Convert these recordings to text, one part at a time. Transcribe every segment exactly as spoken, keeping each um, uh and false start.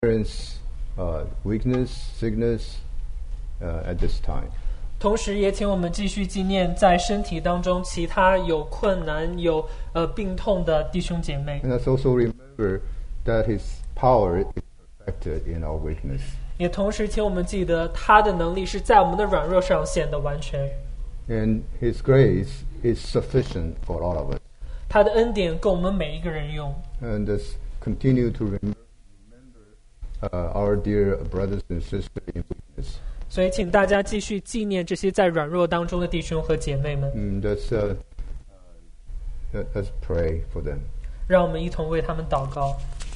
experience uh, weakness, sickness uh, at this time. 同时也请我们继续纪念在身体当中其他有困难、有呃病痛的弟兄姐妹。 And let's also remember that His power is perfected in our weakness. 也同时请我们记得他的能力是在我们的软弱上显得完全。 And His grace is sufficient for all of us. 他的恩典够我们每一个人用。 And let's continue to remember, remember uh, our dear brothers and sisters in weakness. 所以请大家继续纪念这些在软弱当中的弟兄和姐妹们。 Mm, let's, uh, uh, let's pray for them. 让我们一同为他们祷告。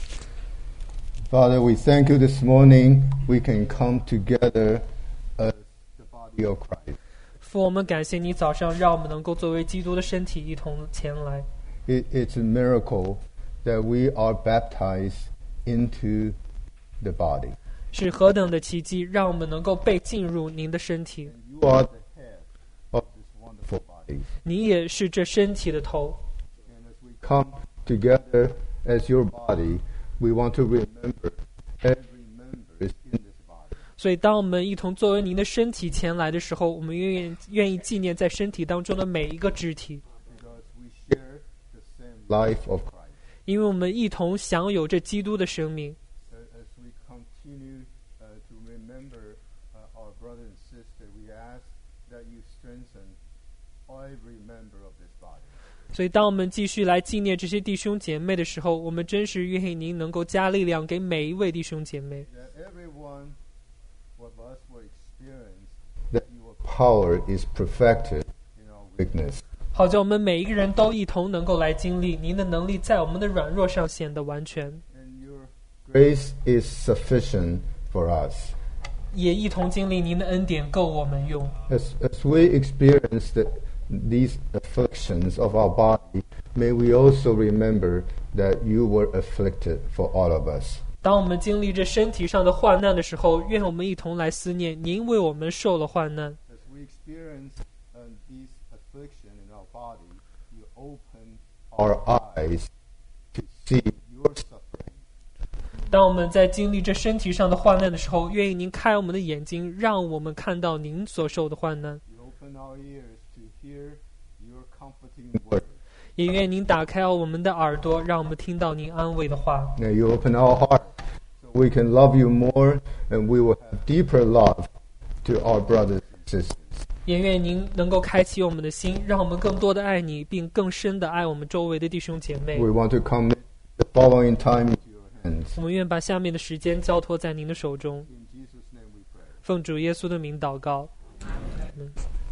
Father, we thank you this morning. We can come together as the body of Christ. 父，我们感谢你早上让我们能够作为基督的身体一同前来。 It, it's a miracle that we are baptized into the body. 是何等的奇迹，让我们能够被进入您的身体。 You are the head of this wonderful body. 你也是这身体的头。 And as we come together as your body, we want to remember every member is in this body. 所以当我们一同作为您的身体前来的时候，我们愿意愿意纪念在身体当中的每一个肢体， Because we share the same life of Christ. 因为我们一同享有这基督的生命。 So as we continue uh, to remember uh, our brother and sister, we ask that you strengthen every member of this body. 所以当我们继续来纪念这些弟兄姐妹的时候，我们真是愿意您能够加力量给每一位弟兄姐妹， That every one of us will experience that your power is perfected in our weakness. 好叫我们每一个人都一同能够来经历您的能力在我们的软弱上显得完全， And your grace is sufficient for us. 也一同经历您的恩典够我们用。 As, as we experience the, these afflictions of our body, may we also remember that you were afflicted for all of us. 当我们经历这身体上的患难的时候，愿我们一同来思念您为我们受了患难。 As we experience uh, these affliction in our body, you open our eyes to see your suffering. 当我们在经历这身体上的患难的时候，愿意您开我们的眼睛，让我们看到您所受的患难。 You open our ears to hear your comforting word. 也愿您打开我们的耳朵，让我们听到您安慰的话。 Now you open our heart so we can love you more and we will have deeper love to our brothers and sisters. 也愿您能够开启我们的心，让我们更多的爱你，并更深的爱我们周围的弟兄姐妹。 We want to commit the following time into your hands. 我们愿把下面的时间交托在您的手中。 In Jesus' name we pray. 奉主耶稣的名祷告。嗯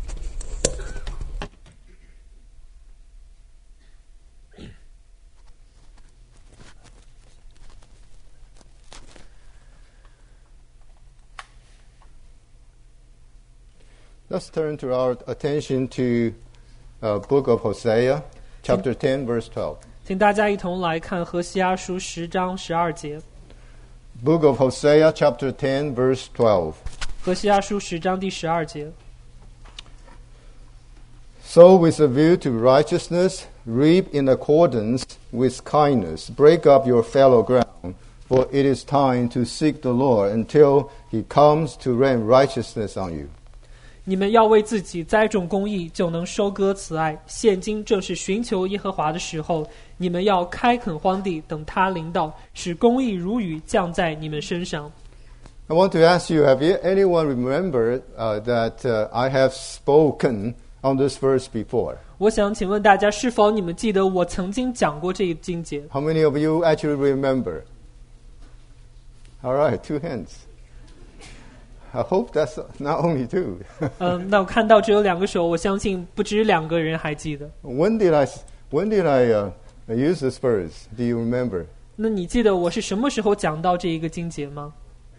Let's turn to our attention to uh, book of Hosea, chapter ten, verse twelve. 请大家一同来看何西阿书十章十二节。 Book of Hosea, chapter ten, verse twelve. 何西阿书十章第十二节。 Sow with a view to righteousness, reap in accordance with kindness, break up your fallow ground, for it is time to seek the Lord until he comes to rain righteousness on you. 你们要为自己栽种公义，就能收割慈爱。现今正是寻求耶和华的时候，你们要开垦荒地，等他临到，使公义如雨降在你们身上。 I want to ask you, have you, anyone remembered uh, that uh, I have spoken on this verse before? 我想请问大家，是否你们记得我曾经讲过这一经节？ How many of you actually remember? All right, two hands. I hope that's not only two. 嗯，那我看到只有两个手，我相信不止两个人还记得。 When did I, when did I uh, use this verse? Do you remember? 那你记得我是什么时候讲到这一个经节吗？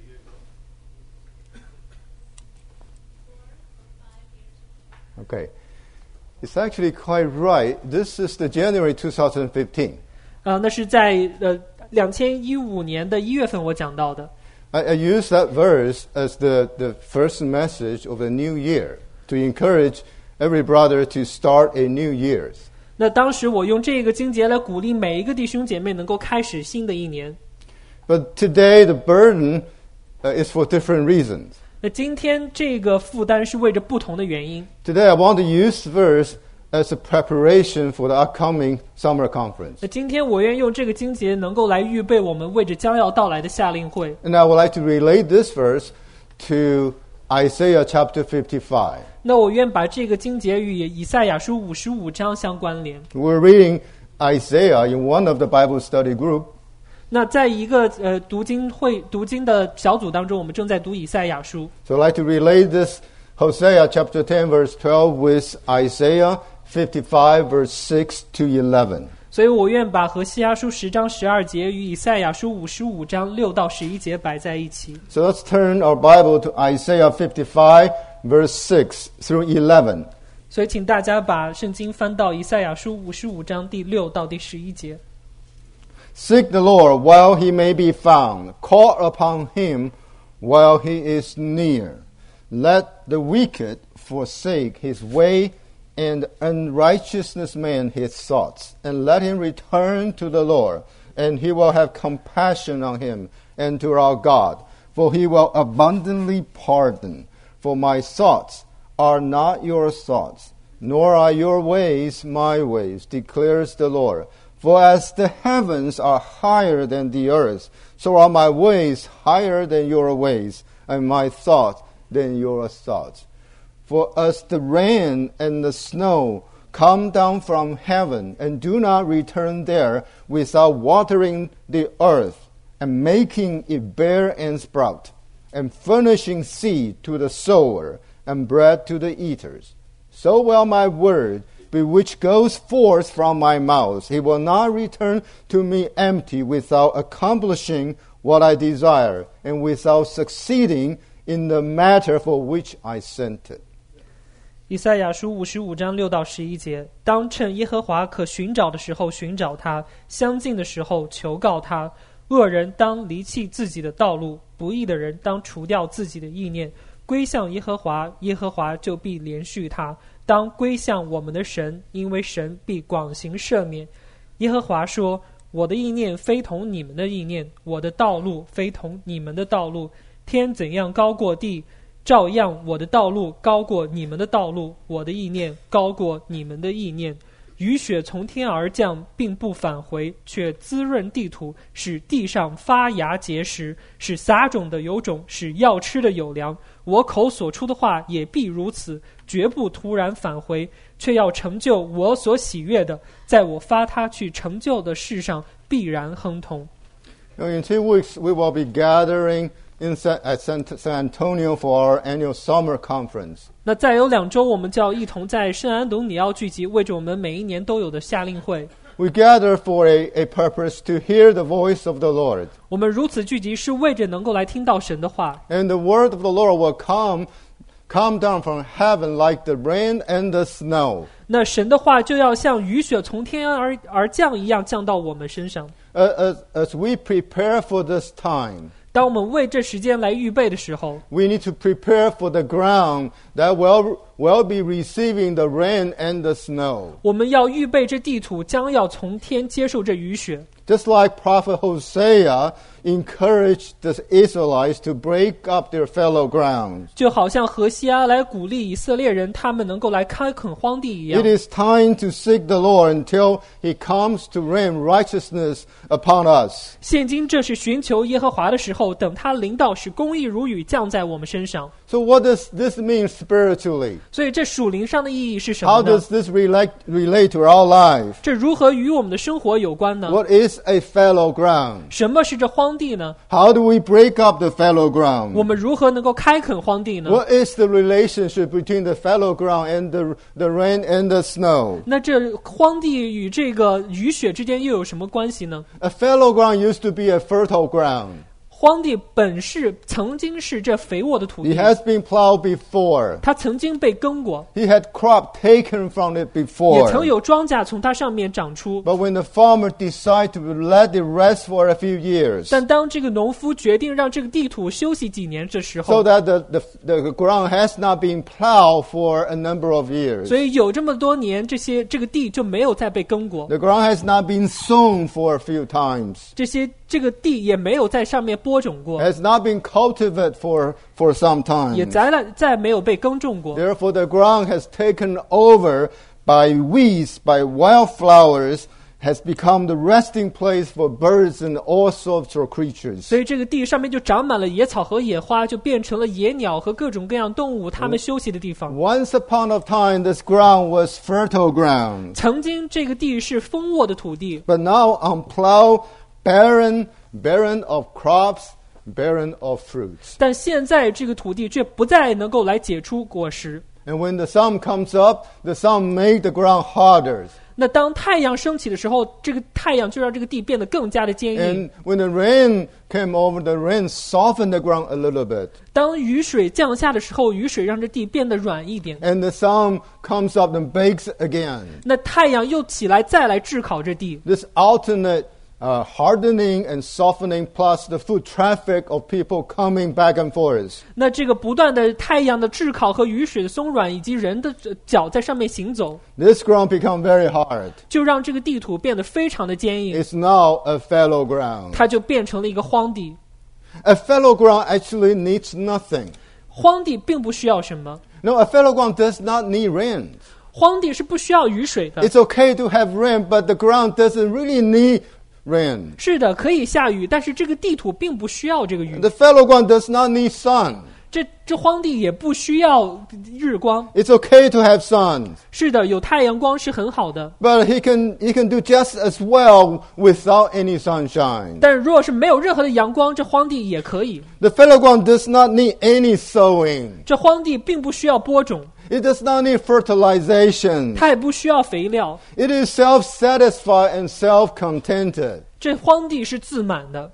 Okay. It's actually quite right. This is the January twenty fifteen. 呃，那是在呃两千一五年的一月份我讲到的。 I, I use that verse as the, the first message of the new year to encourage every brother to start a new year. 那当时我用这个经节来鼓励每一个弟兄姐妹能够开始新的一年。 But today the burden uh, is for different reasons. 那今天这个负担是为着不同的原因。 Today I want to use verse as a preparation for the upcoming summer conference. 那今天我愿用这个经节能够来预备我们为着将要到来的夏令会。 And I would like to relate this verse to Isaiah chapter fifty-five. 那我愿把这个经节与以赛亚书五十五章相关联。 We're reading Isaiah in one of the Bible study group. 那在一个呃读经会读经的小组当中，我们正在读以赛亚书。 So I'd like to relate this Hosea chapter ten verse twelve with Isaiah fifty-five verse six to eleven. 所以我愿把和西阿书十章十二节与以赛亚书五十五章六到十一节摆在一起。 So let's turn our Bible to Isaiah fifty-five verse six through eleven. 所以请大家把圣经翻到以赛亚书五十五章第六到第十一节。 Seek the Lord while he may be found. Call upon him while he is near. Let the wicked forsake his way, and unrighteousness man his thoughts. And let him return to the Lord, and he will have compassion on him, and to our God. For he will abundantly pardon. For my thoughts are not your thoughts, nor are your ways my ways, declares the Lord. For as the heavens are higher than the earth, so are my ways higher than your ways, and my thoughts than your thoughts. For as the rain and the snow come down from heaven, and do not return there without watering the earth, and making it bear and sprout, and furnishing seed to the sower, and bread to the eaters, so will my word be which goes forth from my mouth. He will not return to me empty, without accomplishing what I desire, and without succeeding in the matter for which I sent it. 以赛亚书五十五章六到十一节：当趁耶和华可寻找的时候寻找他，相近的时候求告他。恶人当离弃自己的道路，不义的人当除掉自己的意念，归向耶和华，耶和华就必怜恤他。当归向我们的神，因为神必广行赦免。耶和华说：我的意念非同你们的意念，我的道路非同你们的道路。天怎样高过地，照样我的道路高过你们的道路，我的意念高过你们的意念。雨雪从天而降，并不返回，却滋润地土，使地上发芽结实，使撒种的有种，使要吃的有粮。我口所出的话也必如此，绝不突然返回，却要成就我所喜悦的，在我发他去成就的事上必然亨通。 In two weeks, we will be gathering in San, at San, San Antonio for our annual summer conference. 那再有两周，我们就要一同在圣安东尼奥聚集，为着我们每一年都有的夏令会。 We gather for a, a purpose to hear the voice of the Lord. 我们如此聚集，是为着能够来听到神的话。 And the word of the Lord will come, come down from heaven like the rain and the snow. 那神的话就要像雨雪从天而而降一样降到我们身上。 Uh, as, as we prepare for this time, 当我们为这时间来预备的时候， we need to prepare for the ground that will, will be receiving the rain and the snow. 我们要预备这地土将要从天接受这雨雪。 Just like Prophet Hosea encouraged the Israelites to break up their fallow ground. 就好像何西阿来鼓励以色列人，他们能够来开垦荒地一样。 It is time to seek the Lord until He comes to rain righteousness upon us. 现今这是寻求耶和华的时候，等他临到，使公义如雨降在我们身上。 So what does this mean spiritually? 所以这属灵上的意义是什么 How 呢？ does this relate, relate to our life? 这如何与我们的生活有关呢？ What is a fallow ground? 什么是这荒地呢？ How do we break up the fallow 我 ground? 们如何能够开垦荒地呢？ What is the relationship between the fallow ground and the, the rain and the snow? 那这荒地与这个雨雪之间又有什么关系呢？ A fallow ground used to be a fertile ground. 荒地本是曾经是这肥沃的土 It 地， has been plowed before. 它曾经被耕过， He had crop taken from it 也 before. 曾有庄稼从它上面长出。 But when the farmer decided to let it rest for a few years, 但当这个农夫决定让这个地土休息几年的时 so 候， that the, the, the ground has not been plowed for a number of years, 所以有这么多年，这些这个地就没有再被耕过， the ground has not been sown for a few times, 这些这个地也没有在上面播种过， has not been cultivated for, for some 也 time. 再来再没有被耕种过。 Therefore, the ground has taken over by weeds, by wildflowers, has become the resting place for birds and all sorts of creatures. 所以这个地上面就长满了野草和野花，就变成了野鸟和各种各样动物它们休息的地方。 Once upon a time, this ground was fertile ground, 曾经这个地是丰沃的土地， but now unplowed, barren, barren of crops, barren of fruits. 但现在这个土地却不再能够来结出果实。 And when the sun comes up, the sun made the ground harder. 那当太阳升起的时候，这个太阳就让这个地变得更加的坚硬。 And when the rain came over, the rain softened the ground a little bit. 当雨水降下的时候，雨水让这地变得软一点。 And the sun comes up and bakes again. 那太阳又起来，再来炙烤这地。 This alternate uh, hardening and softening plus the foot traffic of people coming back and forth. 那这个不断的太阳的炙烤和雨水的松软，以及人的脚在上面行走， This ground become very hard. 就让这个地土变得非常的坚硬， It's now a fallow ground. 它就变成了一个荒地。 A fallow ground actually needs nothing. 荒地并不需要什么， No, a fallow ground does not need rain. 荒地是不需要雨水的。 It's okay to have rain, but the ground doesn't really need rain. 是的，可以下雨，但是这个地土并不需要这个雨。 The fallow ground does not need sun. 这这荒地也不需要日光。 It's okay to have sun, 是的，有太阳光是很好的， but he can he can do just as well without any sunshine. 但如果是没有任何的阳光，这荒地也可以。 The fallow ground does not need any sowing. 这荒地并不需要播种， It does not need fertilization. 它也不需要肥料。 It is self-satisfied and self-contented. 这荒地是自满的，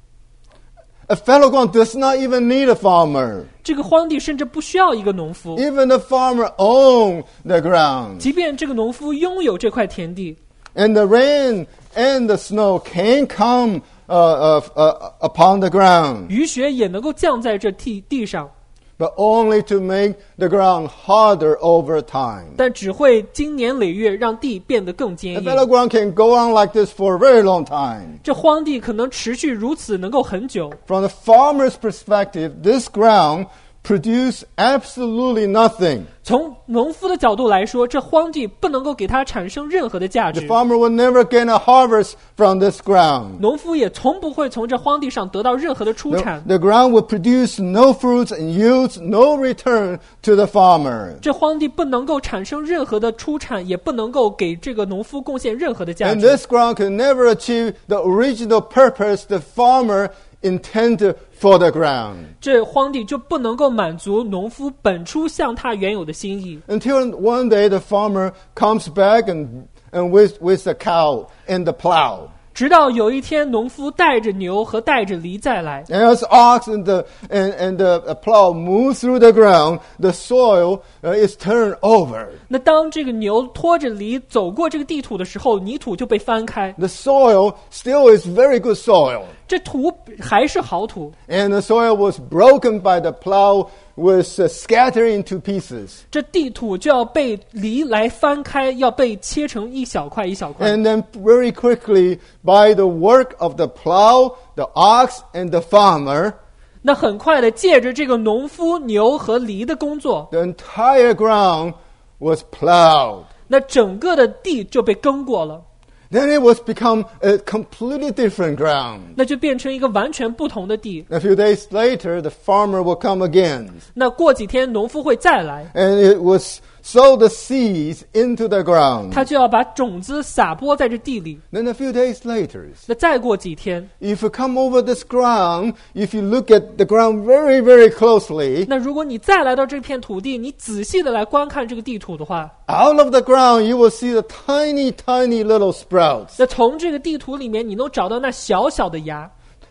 A fallow ground does not even need a farmer. 这个荒地甚至不需要一个农夫， Even the farmer owns the ground. 即便这个农夫拥有这块田地， And the rain and the snow can come uh, uh, uh, upon the ground, 雨雪也能够降在这地地上， but only to make the ground harder over time. 但只会经年累月让地变得更坚 The 硬。 fallow ground can go on like this for a very long time. 这荒地可能持续如此，能够很久。 From the farmer's perspective, this ground produces absolutely nothing. 从农夫的角度来说，这荒地不能够给他产生任何的价 The 值， farmer will never gain a harvest from this ground. 农夫也从不会从这荒地上得到任何的出 The, 产。 the ground will produce no fruits and yields no return to the farmer. 这荒地不能够产生任何的出产，也不能够给这个农夫贡献任何的价 And 值。 this ground can never achieve the original purpose the farmer intended for the ground. 这荒地就不能够满足农夫本初向他原有的心意。 Until one day the farmer comes back and, and with, with the cow and the plow. 直到有一天，农夫带着牛和带着犁再来， And as ox and the, and, and the plow move through the ground, the soil uh, is turned over. 那当这个牛拖着犁走过这个地土的时候，泥土就被翻开， The soil still is very good soil. 这土还是好土。 And the soil was broken by the plow, was uh, scattered into pieces. 这地土就要被犁来翻开，要被切成一小块一小块。 And then very quickly, by the work of the plow, the ox, and the farmer, 那很快的，借着这个农夫、牛和犁的工作， the entire ground was plowed. 那整个的地就被耕过了， Then it was become a completely different ground. 那就变成一个完全不同的地。 A few days later, the farmer will come again, 那过几天，农夫会再来， and it was sow the seeds into the ground. 他就要把种子撒播在这地里。 Then a few days later, 那再过几天， if you come over this ground, if you look at the ground very, very closely, 那如果你再来到这片土地，你仔细的来观看这个地土的话， out of the ground you will see the tiny, tiny little sprouts. 那从这个地土里面，你能找到那小小的芽，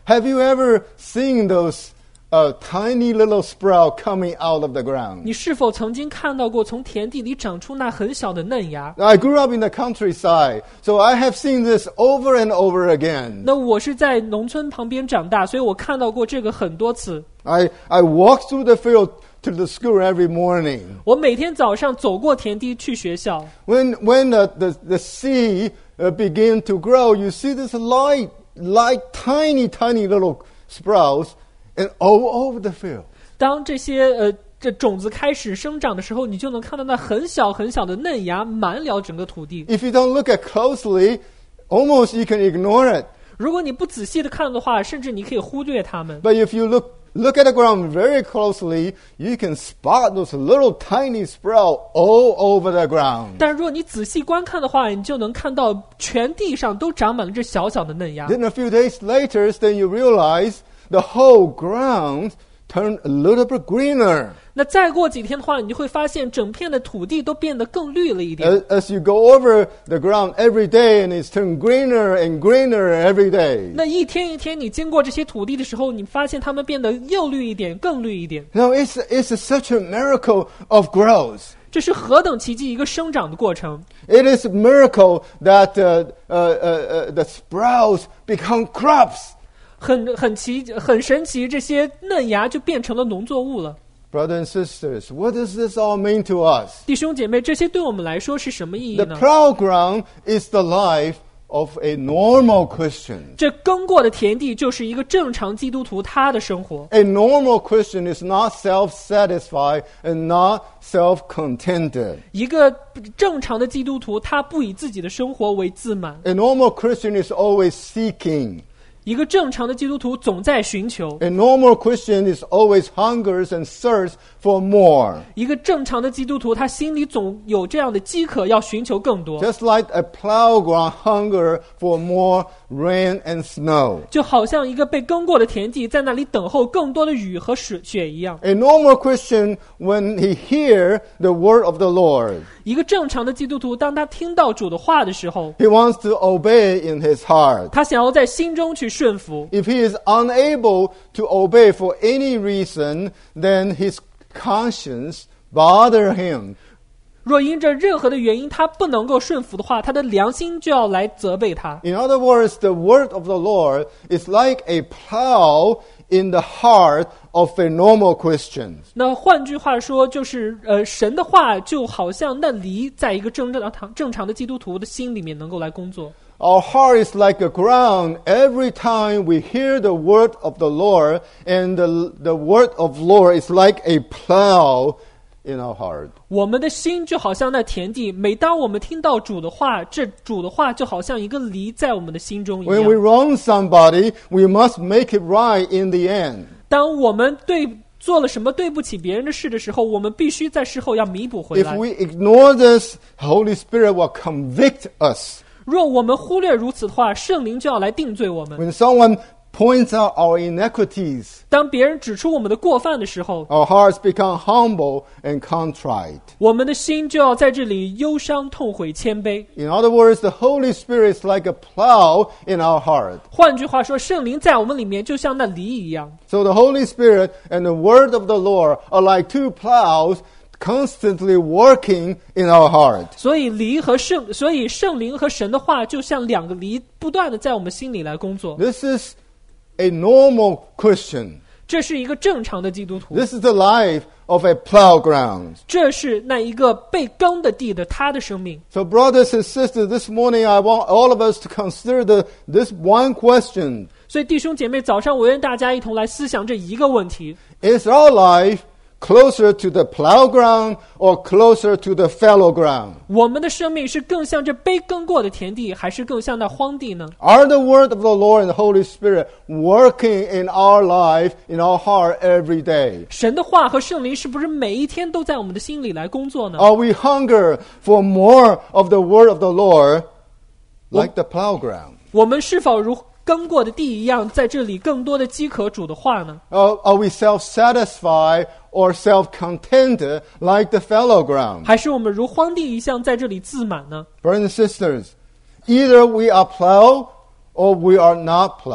Have you ever seen those uh, tiny little sprout coming out of the ground? 你是否曾经看到过从田地里长出那很小的嫩芽？ I grew up in the countryside, so I have seen this over and over again. 那我是在农村旁边长大，所以我看到过这个很多次。 I, I walk through the field to the school every morning. 我每天早上走过田地去学校。 When, when the, the, the seed uh, begin to grow, you see this light, light, tiny, tiny little sprouts and all over the field. 当这些呃这种子开始生长的时候，你就能看到那很小很小的嫩芽满了整个土地。 If you don't look at closely, almost you can ignore it. 如果你不仔细的看的话，甚至你可以忽略它们。 But if you look look at the ground very closely, you can spot those little tiny sprouts all over the ground. 但如果你仔细观看的话，你就能看到全地上都长满了这小小的嫩芽。 Then a few days later, then you realize the whole ground turned a little bit greener. 那再过几天的话，你就会发现整片的土地都变得更绿了一点。 As, as you go over the ground every day, and it's turned greener and greener every day. 那一天一天，你经过这些土地的时候，你发现它们变得又绿一点，更绿一点。 Now, it's, it's such a miracle of growth. 这是何等奇迹，一个生长的过程。 It is a miracle that uh, uh, uh, uh, the sprouts become crops. 很很奇很神奇，这些嫩芽就变成了农作物了。 Brothers and sisters, what does this all mean to us? 弟兄姐妹，这些对我们来说是什么意义 The 呢？ plow ground is the life of a normal Christian. 这耕过的田地就是一个正常基督徒他的生活。 A normal Christian is not self-satisfied and not self-contented. 一个正常的基督徒，他不以自己的生活为自满。 A normal Christian is always seeking. 一个正常的基督徒总在寻求。 A normal Christian is always hungers and thirsts for more. 一个正常的基督徒，他心里总有这样的饥渴，要寻求更多。 Just like a plow ground hunger for more rain and snow. 就好像一个被耕过的田地，在那里等候更多的雨和水雪一样。 A normal Christian, when he hear the word of the Lord, 一个正常的基督徒，当他听到主的话的时候， he wants to obey in his heart. 他想要在心中去顺服。 If he is unable to obey for any reason, then his conscience bother him. 若因着任何的原因他不能够顺服的话，他的良心就要来责备他。 In other words, the word of the Lord is like a plow in the heart of a normal Christian. 那换句话说，就是呃，神的话就好像那犁在一个正常正常的基督徒的心里面能够来工作。 Our heart is like a ground. Every time we hear the word of the Lord, and the, the word of Lord is like a plow in our heart. 我们的心就好像那田地，每当我们听到主的话，这主的话就好像一个犁在我们的心中一 When we 样。 wrong somebody, we must make it right in the end. 当我们对做了什么对不起别人的事的时候，我们必须在事后要弥补回 If 来。 we ignore this, Holy Spirit will convict us. 若我们忽略如此的话，圣灵就要来定罪我们。 When someone points out our iniquities, 当别人指出我们的过犯的时候， our hearts become humble and contrite. 我们的心就要在这里忧伤、痛悔、谦卑。 In other words, the Holy Spirit is like a plow in our heart. 换句话说，圣灵在我们里面就像那犁一样。 So the Holy Spirit and the word of the Lord are like two plows constantly working in our heart. 所以犁和圣，所以圣灵和神的话就像两个犁，不断的在我们心里来工作。 This is a normal Christian. 这是一个正常的基督徒， This is the life of a plow ground. 这是那一个被耕的地的他的生命。 So brothers and sisters, this morning I want all of us to consider the, this one question. 所以弟兄姐妹，早上我愿大家一同来思想这一个问题： Is our life closer to the plow ground or closer to the fallow ground? 我们的生命是更像这被耕过的田地，还是更像那荒地呢？ Are the word of the Lord and the Holy Spirit working in our life, in our heart every day? 神的话和圣灵是不是每一天都在我们的心里来工作呢？ Are we hunger for more of the word of the Lord like the plow ground? 我们是否如耕过的地一样，在这里更多的饥渴主的话呢？ Are, are we self-satisfied or self-contented like the fallow ground? 还是我们如荒地一样在这里自满呢？ Brothers and sisters, either we are plow or we are not plow.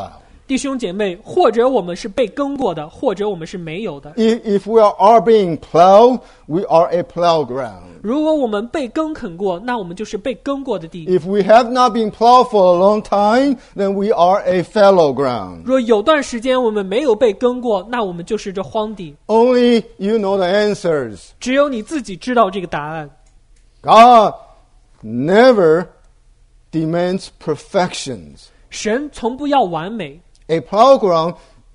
弟兄姐妹，或者我们是被耕过的，或者我们是没有的。 If, if we are being plowed, we are a plow ground. 如果我们被耕垦过，那我们就是被耕过的地。 If we have not been plowed for a long time, then we are a fallow ground. 若有段时间我们没有被耕过，那我们就是这荒地。 Only you know the answers. 只有你自己知道这个答案。 God never demands perfections. 神从不要完美。 A plow ground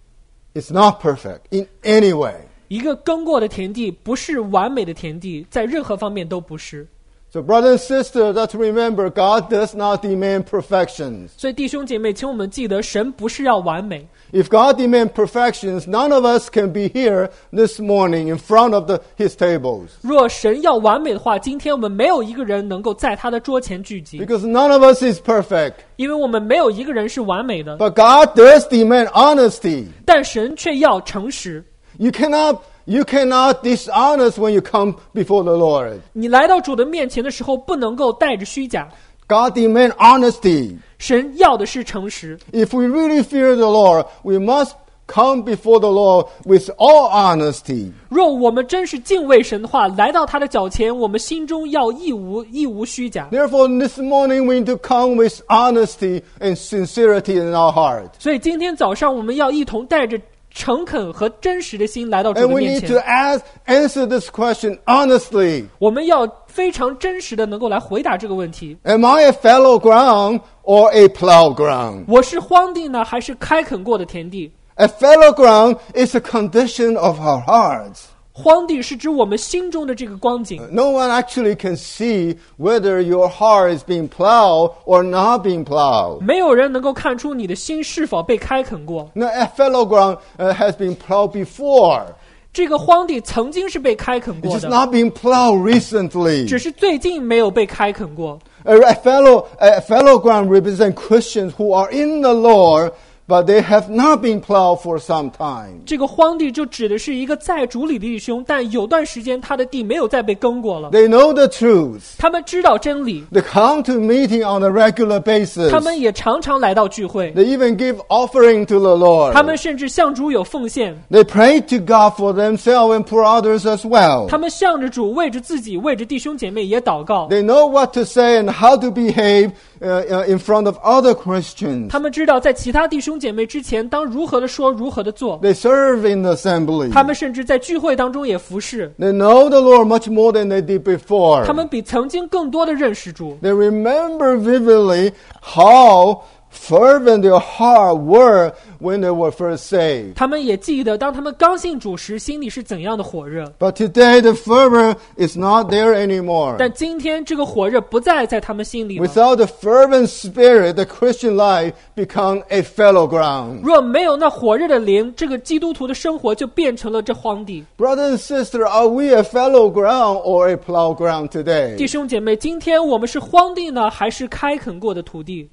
is not perfect in any way. 一个耕过的田地不是完美的田地，在任何方面都不是。 So brothers and sisters, let's remember, God does not demand perfections. 所以弟兄姐妹，请我们记得，神不是要完美。 If God demands perfections, none of us can be here this morning in front of the, His tables. 若神要完美的话，今天我们没有一个人能够在他的桌前聚集， Because none of us is perfect. 因为我们没有一个人是完美的。 But God does demand honesty. 但神却要诚实。 You cannot, you cannot dishonest when you come before the Lord. 你来到主的面前的时候，不能够带着虚假。 God demands honesty. 神要的是诚实。 If we really fear the Lord, we must come before the Lord with all honesty. 若我们真是敬畏神的话，来到他的脚前，我们心中要一无一无虚假。 Therefore, this morning we need to come with honesty and sincerity in our heart. 所以今天早上我们要一同带着诚恳和真实的心来到主 And 的 we 面 need to 前。 ask, answer this question honestly. 我们要非常真实的能够来回答这个问题。 Am I a fallow ground or a plow ground? 我是荒地呢，还是开垦过的田地？ A fallow ground is a condition of our hearts. 荒地是指我们心中的这个光景。 No one actually can see whether your heart is being plowed or not being plowed. 没有人能够看出你的心是否被开垦过。 Now, a fallow ground uh, has been plowed before. 这个荒地曾经是被开垦 It's 过 just 的， not being plowed recently. 只是最近没有被开垦过。 A, a, fallow, a fallow ground represents Christians who are in the Lord, but they have not been plowed for some time. 这个荒地就指的是一个在主里的弟兄，但有段时间他的地没有再被耕过了。 They know the truth. 他们知道真理， They come to meeting on a regular basis. 他们也常常来到聚会， They even give offering to the Lord. 他们甚至向主有奉献， They pray to God for themselves and for others as well. 他们向着主，为着自己，为着弟兄姐妹也祷告。 They know what to say and how to behave uh, uh, in front of other Christians. 他们知道在其他弟兄姐妹之前当如何的说，如何的做。 They serve in the assembly. 他们甚至在聚会当中也服侍， They know the Lord much more than they did before. 他们比曾经更多的认识主。 They remember vividly how fervent their heart were when they were first saved. 他们也记得，当他们刚信主时，心里是怎样的火热。 But today the fervor is not there anymore. 但今天这个火热不再在他们心里了。 Without the fervent spirit, the Christian life become a fallow ground. 若没有那火热的灵，这个基督徒的生活就变成了这荒地。 Brother and sister, are we a fallow ground or a plow ground 弟 today? 兄姐妹，今天我们是荒地呢，还是开垦过的土地？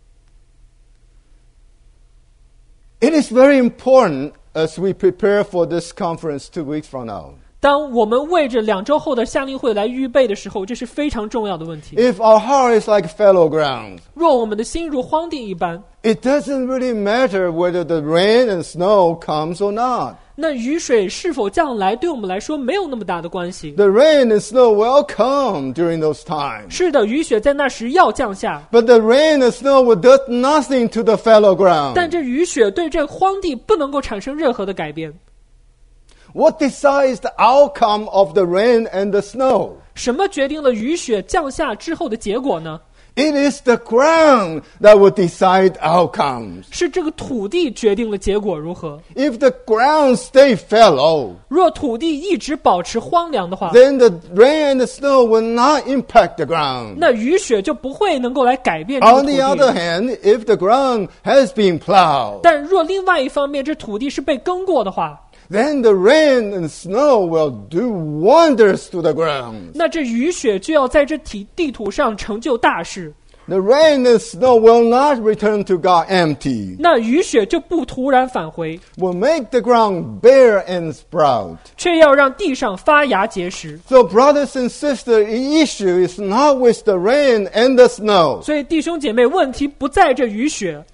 It is very important as we prepare for this conference two weeks from now. 当我们为着两周后的夏令会来预备的时候，这是非常重要的问题。 If our heart is like fallow ground, 若我们的心如荒地一般， it doesn't really matter whether the rain and snow comes or not. 那雨水是否降来，对我们来说没有那么大的关系。 The rain and snow will come during those times. 是的，雨雪在那时要降下， But the rain and snow will do nothing to the fallow ground. 但这雨雪对这荒地不能够产生任何的改变。 What decides the outcome of the rain and the snow? 什么决定了雨雪降下之后的结果呢？ It is the ground that will decide outcomes. 是这个土地决定了结果如何。 If the ground stay fallow, 若土地一直保持荒凉的话， then the rain and the snow will not impact the ground. 那雨雪就不会能够来改变这个 On 土 the other 地。 hand, if the ground has been plowed, 但若另外一方面，这土地是被耕过的话， then the rain and snow will do wonders to the ground. 那这雨雪就要在这体地土上成就大事。 The rain and snow will not return to God empty. 那雨雪就不突然返回， Will make the ground bare and sprout. 却要让地上发芽结实。 So brothers and sisters, the issue is not with the rain and the snow. 所以弟兄姐妹，问题不在这雨雪，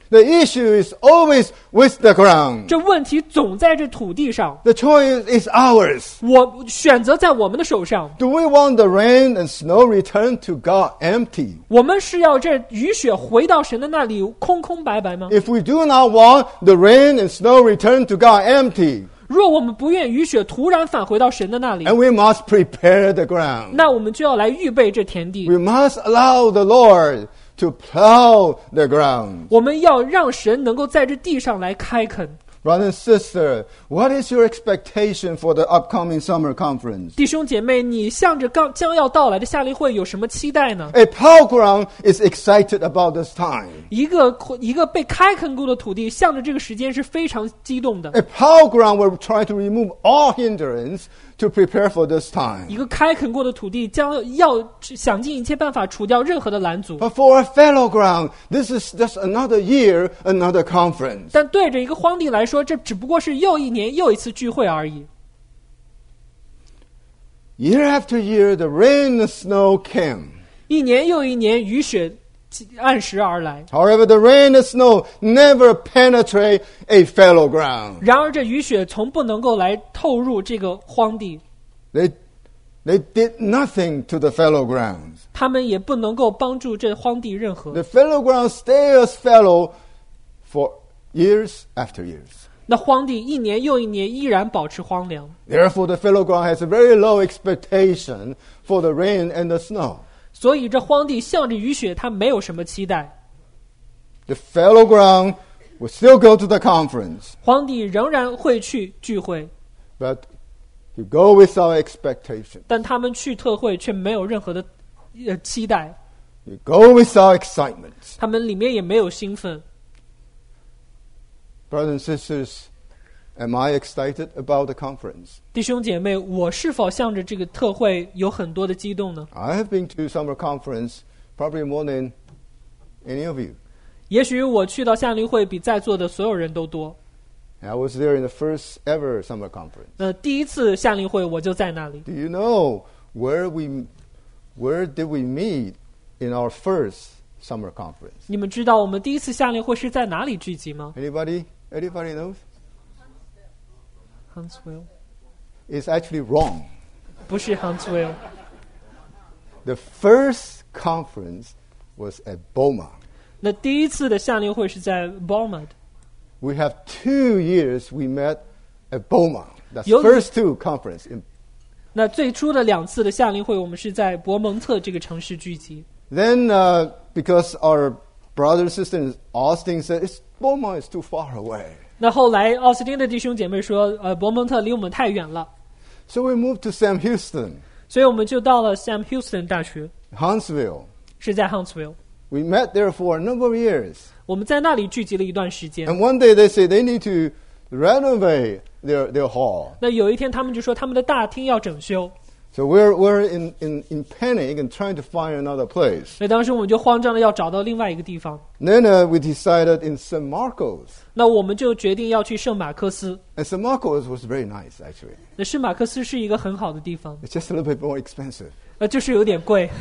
The issue is always with the ground. 这问题总在这土地上。 The choice is ours. 我选择在我们的手上。 Do we want the rain and snow return to God empty? 我们是要这雨雪回到神的那里空空白白吗？ If we do not want the rain and snow return to God empty, 若我们不愿雨雪突然返回到神的那里， and we must prepare the ground. 那我们就要来预备这田地。 We must allow the Lord to plow the ground. 我们要让神能够在这地上来开垦。 Brother and sister, what is your expectation for the upcoming summer conference? 弟兄姐妹，你向着刚将要到来的夏令会有什么期待呢？ A plow ground is excited about this time. 一个一个被开垦过的土地，向着这个时间是非常激动的。 A plow ground will try to remove all hindrance to prepare for this time. 一个开垦过的土地将要想尽一切办法除掉任何的拦阻。 But for a fallow ground, this is just another year, another conference. 但对着一个荒地来说，这只不过是又一年又一次聚会而已。 Year after year, the rain and snow came. 一年又一年，雨雪按时而来。 However, the rain and snow never penetrate a fallow ground. 然而，这雨雪从不能够来透入这个荒地， They, they did nothing to the fallow grounds. 他们也不能够帮助这荒地任何。 The fallow ground stays fallow for years after years. 那荒地一年又一年依然保持荒凉。 Therefore, the fallow ground has a very low expectation for the rain and the snow. 所以这荒地向着雨雪，它没有什么期待。 The fallow ground will still go to the conference, 荒地仍然会去聚会， but you go without expectation. 但他们去特会却没有任何的呃期待， You go without excitement. 他们里面也没有兴奋。 Brothers and sisters, am I excited about the conference? 弟兄姐妹，我是否向着这个特会有很多的激动呢？ I have been to summer conference probably more than any of you. 也许我去到夏令会比在座的所有人都多。 I was there in the first ever summer conference. 那第一次夏令会我就在那里。 Do you know where we, where did we meet in our first summer conference? 你们知道我们第一次夏令会是在哪里聚集吗 Anybody? Anybody knows? ？Huntsville， It's actually wrong. 不是 Huntsville。 The first conference was at Boma. 那第一次的夏令会是在 Beaumont。 We have two years we met at Boma. That's 有- first two conference. In, 那最初的两次的夏令会，我们是在博蒙特这个城市聚集。 then, uh, because our brother and sister in Austin said, it's, Boma is too far away. 那后来奥斯汀的弟兄姐妹说，呃，博蒙特离我们太远了， So we moved to Sam Houston, 所以我们就到了 Sam Houston 大学， Huntsville. 是在 Huntsville。 We met there for a number of years. 我们在那里聚集了一段时间。 And one day they say they need to renovate their, their hall. 那有一天，他们就说他们的大厅要整修， So we're, we're in, in, in panic and trying to find another place. 所以当时我们就慌张的要找到另外一个地方。 Then uh, we decided in Saint Marcos. 那我们就决定要去圣马克思。 And Saint Marcos was very nice, actually. 那圣马克思是一个很好的地方， It's just a little bit more expensive. 呃，就是有点贵。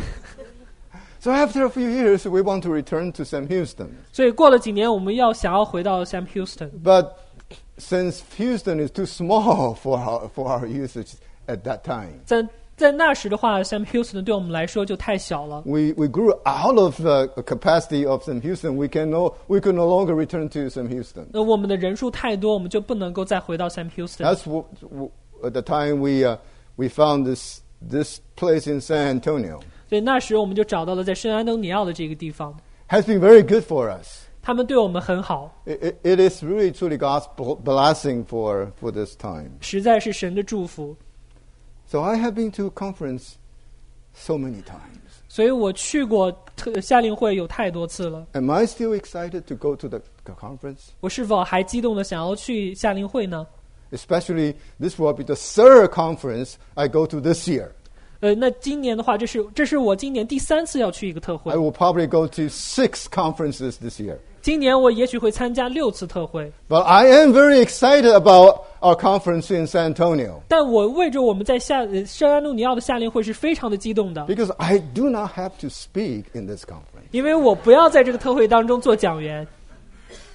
So after a few years, we want to return to Sam Houston. 所以过了几年，我们要想要回到 Sam Houston， But since Houston is too small for our, for our usage at that time, 在在那时的话 ，Sam Houston 对我们来说就太小了。 we, we grew out of the capacity of Sam Houston. We, can no, we could no longer return to Sam Houston. 那我们的人数太多，我们就不能够再回到 Sam Houston。 That's w- w- at the time we, uh, we found this, this place in San Antonio. 所以那时我们就找到了在圣安东尼奥的这个地方， Has been very good for us. 他们对我们很好， It, it, it is really truly God's bl- blessing for, for this time. 实在是神的祝福。 So I have been to conference so many times. 所以我去过特夏令会有太多次了。 Am I still excited to go to the, the conference? 我是否还激动的想要去夏令会呢？ Especially this will be the third conference I go to this year. 呃，那今年的话，这是这是我今年第三次要去一个特会 I。will probably go to six conferences this year. 今年我也许会参加六次特会， But I am very excited about our conference in San Antonio 但我为着我们在夏呃圣安东尼奥的夏令会是非常的激动的， because I do not have to speak in this conference. 因为我不要在这个特会当中做讲员。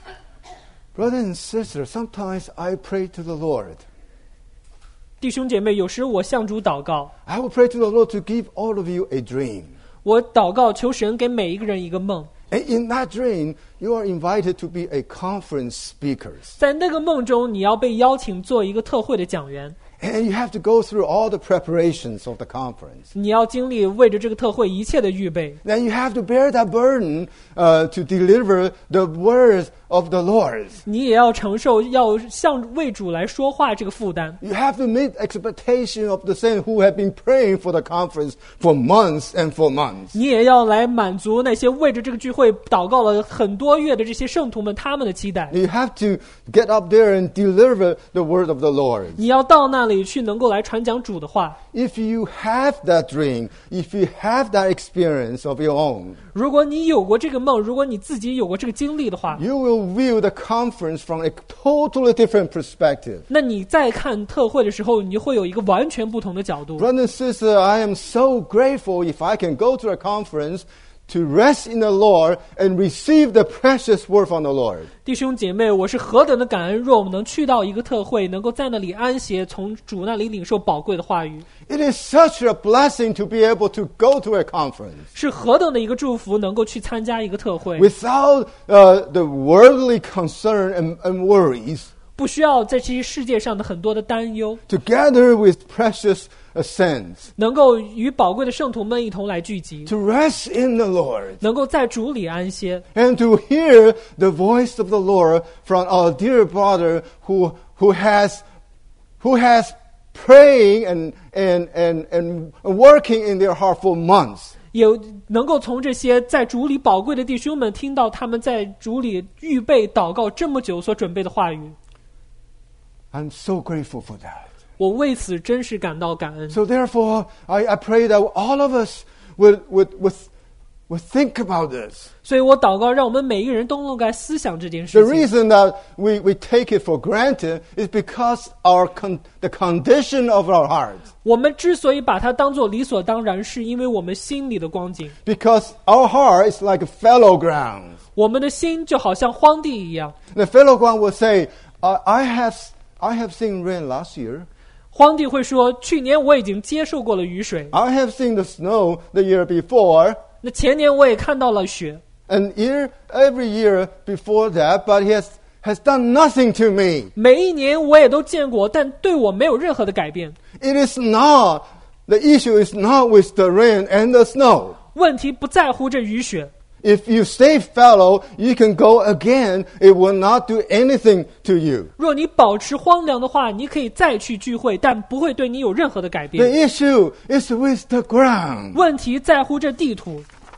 Brothers and sisters, sometimes I pray to the Lord. 弟兄姐妹，有时我向主祷告， I will pray to the Lord to give all of you a dream. 我祷告求神给每一个人一个梦， And in that dream, you are invited to be a conference speaker. 在那个梦中，你要被邀请做一个特会的讲员， And you have to go through all the preparations of the conference. 你要经历为着这个特会一切的预备， Then you have to bear that burden uh, to deliver the words of the Lord. 你也要承受要向为主来说话这个负担。 You have to meet expectation of the saints who have been praying for the conference for months and for months. 你也要来满足那些为着这个聚会祷告了很多月的这些圣徒们他们的期待。 You have to get up there and deliver the word of the Lord. 你要到那里去，能够来传讲主的话。 If you have that dream, if you have that experience of your own, 如果你有过这个梦，如果你自己有过这个经历的话， you will view the conference from a totally different perspective. 那你再看特会的时候，你就会有一个完全不同的角度。 Brother and sister, I am so grateful if I can go to a conference to rest in the Lord and receive the precious word from the Lord. 弟兄姐妹，我是何等的感恩，若我们能去到一个特会，能够在那里安歇，从主那里领受宝贵的话语， It is such a blessing to be able to go to a conference 是何等的一个祝福，能够去参加一个特会， without uh, the worldly concern and, and worries, 不需要在这些世界上的很多的担忧， together with precious uh, saints, 能够与宝贵的圣徒们一同来聚集， to rest in the Lord 能够在主里安歇， and to hear the voice of the Lord from our dear brother who, who has, who has praying and, and, and, and working in their heart for months. 也能够从这些在主里宝贵的弟兄们听到他们在主里预备祷告这么久所准备的话语。 I'm so grateful for that. 我为此真是感到感恩。 So therefore, I, I pray that all of us would, would, would, would think about this. 所以我祷告，让我们每一个人都能够来思想这件 The 事情。 reason that we, we take it for granted is because our con, the condition of our hearts. 我们之所以把它当作理所当然，是因为我们心里的光景。 Because our heart is like a fallow ground. 我们的心就好像荒地一样， The fallow ground will say, uh, I have, I have seen rain last year. 荒地会说：“去年我已经接受过了雨水， I have seen the snow the year before. 那前年我也看到了雪， And year, every year before that, but he has, has done nothing to me. 每一年我也都见过，但对我没有任何的改变。 It is not, the issue is not with the rain and the snow. 问题不在乎这雨雪。 If you stay fallow, you can go again. It will not do anything to you. 若你保持荒凉的话，你可以再去聚会，但不会对你有任何的改 The 变。 issue is with the ground. 问题在乎这地土。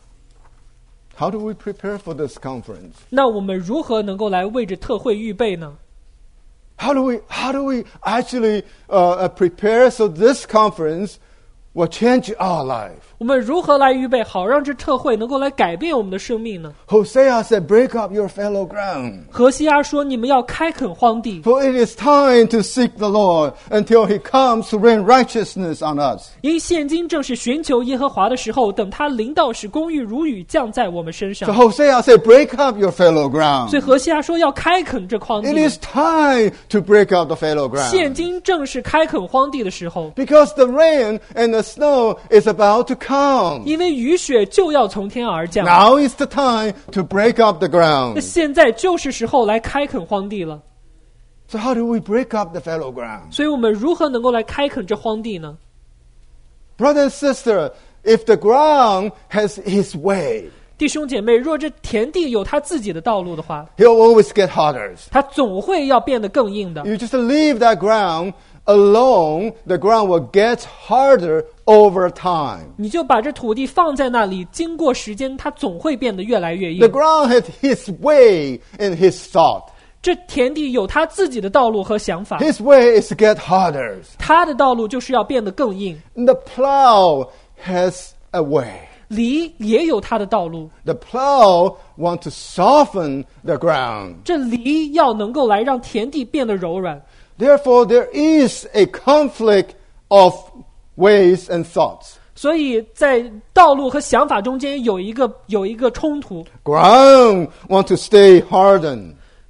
How do we prepare for this conference? 那我们如何能够来为着特会预备呢？ How do we, how do we actually uh, uh, prepare so this conference will change our life? 我们如何来预备好，让这特会能够来改变我们的生命呢？ Hosea said, break up your fallow ground. 何西阿说：“你们要开垦荒地， For it is time to seek the Lord until he comes to rain righteousness on us. 因现今正是寻求耶和华的时候，等他临到，使公义如雨降在我们身上。 So Hosea said, break up your fallow ground. 所以何西阿说要开垦这荒 It 地。 is time to break up the fallow 现 ground. 今正是开垦荒地的时候， Because the rain and the snow is about to come. 因为雨雪就要从天而降。 Now is the time to break up the 那 ground. 现在就是时候来开垦荒地了。 So how do we break up the fallow ground? 所以我们如何能够来开垦这荒地呢？ Brother and sister, if the ground has his way, 弟兄姐妹，若这田地有他自己的道路的话， he'll always get harder. 它总会要变得更硬的。 You just leave that ground alone, the ground will get harder over time. 你就把这土地放在那里，经过时间，它总会变得越来越 The 硬。 ground has his way and his thought. 这田地有他自己的道路和想法， His way is to get harder. 他的道路就是要变得更硬。 And the plow has a way. 犁也有他的道路， The plow wants to soften the ground. 这犁要能够来让田地变得柔软。 Therefore, there is a conflict of ways and thoughts. 所以在道路和想法中间有一个有一个冲突。 Ground wants to stay hardened.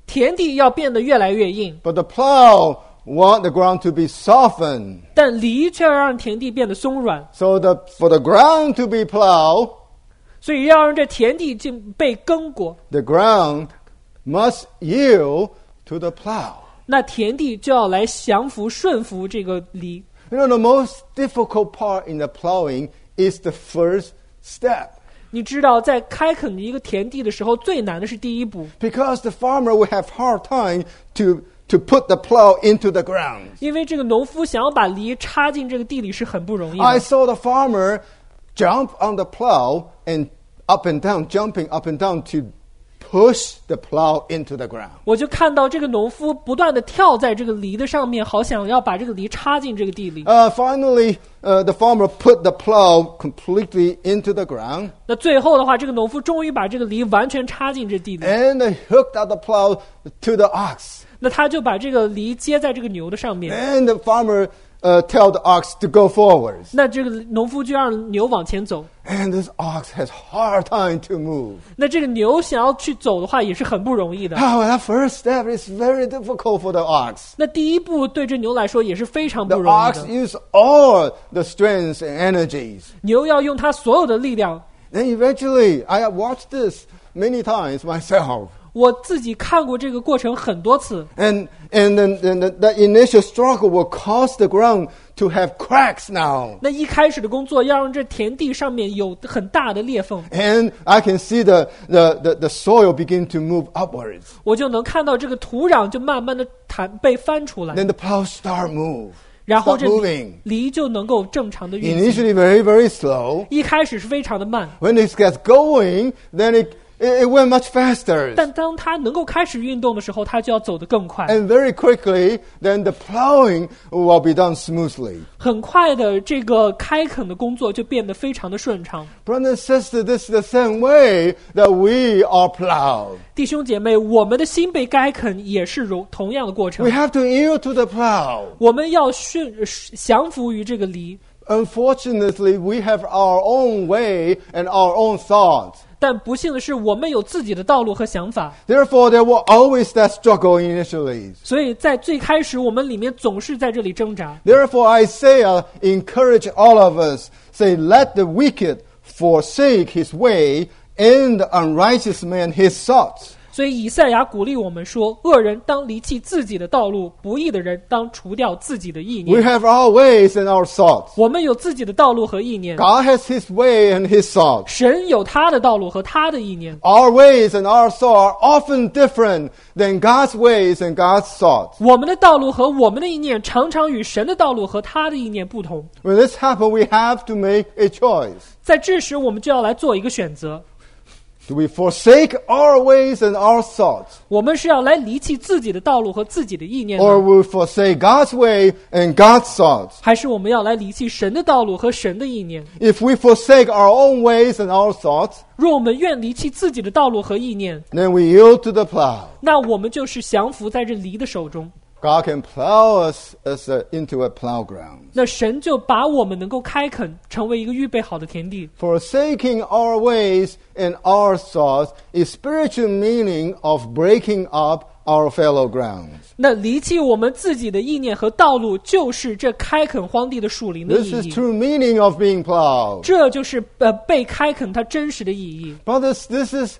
田地要变得越来越硬， but the plow want the ground to be softened. 但犁却要让田地变得松软。 So the, for the ground to be plowed, 所以要让这田地进被耕过， the ground must yield to the plow. 那田地就要来降服顺服这个犁。 You know, the most difficult part in the plowing is the first step. 你知道在开垦一个田地的时候，最难的是第一步， Because the farmer will have hard time to, to put the plow into the ground. 因为这个农夫想要把犁插进这个地里是很不容易 I 的。 saw the farmer jump on the plow and up and down, jumping up and down to push the plow into the ground. 我就看到这个农夫不断的跳在这个犁的上面，好想要把这个犁插进这个地里。 Uh, finally, uh, the farmer put the plow completely into the ground 那最后的话，这个农夫终于把这个犁完全插进这地里， and they hooked up the plow to the ox. 那他就把这个犁接在这个牛的上面。 And the farmer uh, tell the ox to go forwards. 那这个农夫就让牛往前走， And this ox has hard time to move. 那这个牛想要去走的话也是很不容易的。 Oh, that first step is very difficult for the ox. 那第一步对这牛来说也是非常 The 不容易 ox 的， use all the strengths and energies. 牛要用它所有的力量。 Then eventually, I have watched this many times myself. 我自己看过这个过程很多次， And, and then, then the, the initial struggle will cause the ground to have cracks now. 那一开始的工作要让这田地上面有很大的裂缝， And I can see the, the, the, the soil begin to move upwards. 我就能看到这个土壤就慢慢的弹被翻出来， Then the plow start move. 然后 Start 这 moving. 犁就能够正常的运行。 Initially very, very slow. 一开始是非常的慢， When it gets going, then it, it, it went much faster. 但当它能够开始运动的时候，它就要走得更快。 And very quickly, then the plowing will be done smoothly. 很快的，这个开垦的工作就变得非常的顺畅。 Brothers and sisters, this is the same way that we are plowed. 弟兄姐妹，我们的心被开垦也是如同样的过程 We。have to yield to the plow. 我们要驯降服于这个犁， Unfortunately, we have our own way and our own thoughts. 但不幸的是，我们有自己的道路和想法， Therefore, there will always that struggle initially. 所以在最开始，我们里面总是在这里挣扎。 Therefore, Isaiah encouraged all of us, say, let the wicked forsake his way and the unrighteous man his thoughts. 所以以赛亚鼓励我们说：恶人当离弃自己的道路，不义的人当除掉自己的意 We 念。 have our ways and our thoughts. 我们有自己的道路和意念， God has his way and his thoughts. 神有他的道路和他的意念。 Our ways and our thoughts are often different than God's ways and God's thoughts. 我们的道路和我们的意念常常与神的道路和他的意念不同。 When this happens, we have to make a choice. 在这时，我们就要来做一个选择： Do we forsake our ways and our thoughts? 我们是要来离弃自己的道路和自己的意念 Or 呢， we forsake God's way and God's thoughts? 还是我们要来离弃神的道路和神的意念？ If we forsake our own ways and our thoughts, 若我们愿离弃自己的道路和意念， then we yield to the plow. 那我们就是降服在这犁的手中。 God can plow us as a, into a plow ground. 那神就把我们能够开垦，成为一个预备好的田地。 Forsaking our ways and our thoughts is spiritual meaning of breaking up our fallow grounds. 那离弃我们自己的意念和道路，就是这开垦荒地的属灵的 This 意 is 义。 true meaning of being plowed. 这就是呃被开垦它真实的意义。 Brothers, this is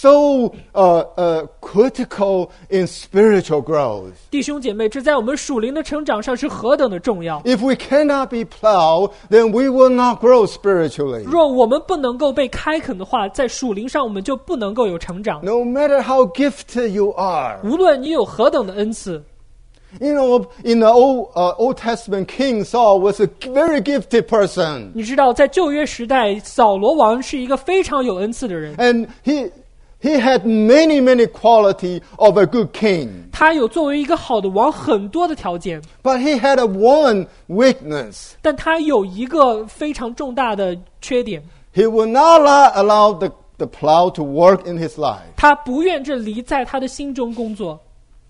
so uh, uh, critical in spiritual growth. 弟兄姐妹，这在我们属灵的成长上是何等的重要！ If we cannot be plowed, then we will not grow spiritually. 若我们不能够被开垦的话，在属灵上我们就不能够有成长。 No matter how gifted you are. 无论你有何等的恩赐， You know, in the Old, uh, Old Testament, King Saul was a very gifted person. 你知道，在旧约时代，扫罗王是一个非常有恩赐的人， And he, he had many, many qualities of a good king. 他有作为一个好的王很多的条件， But he had a one weakness. 但他有一个非常重大的缺点， He would not allow, allow the, the plow to work in his life. 他不愿这犁在他的心中工作。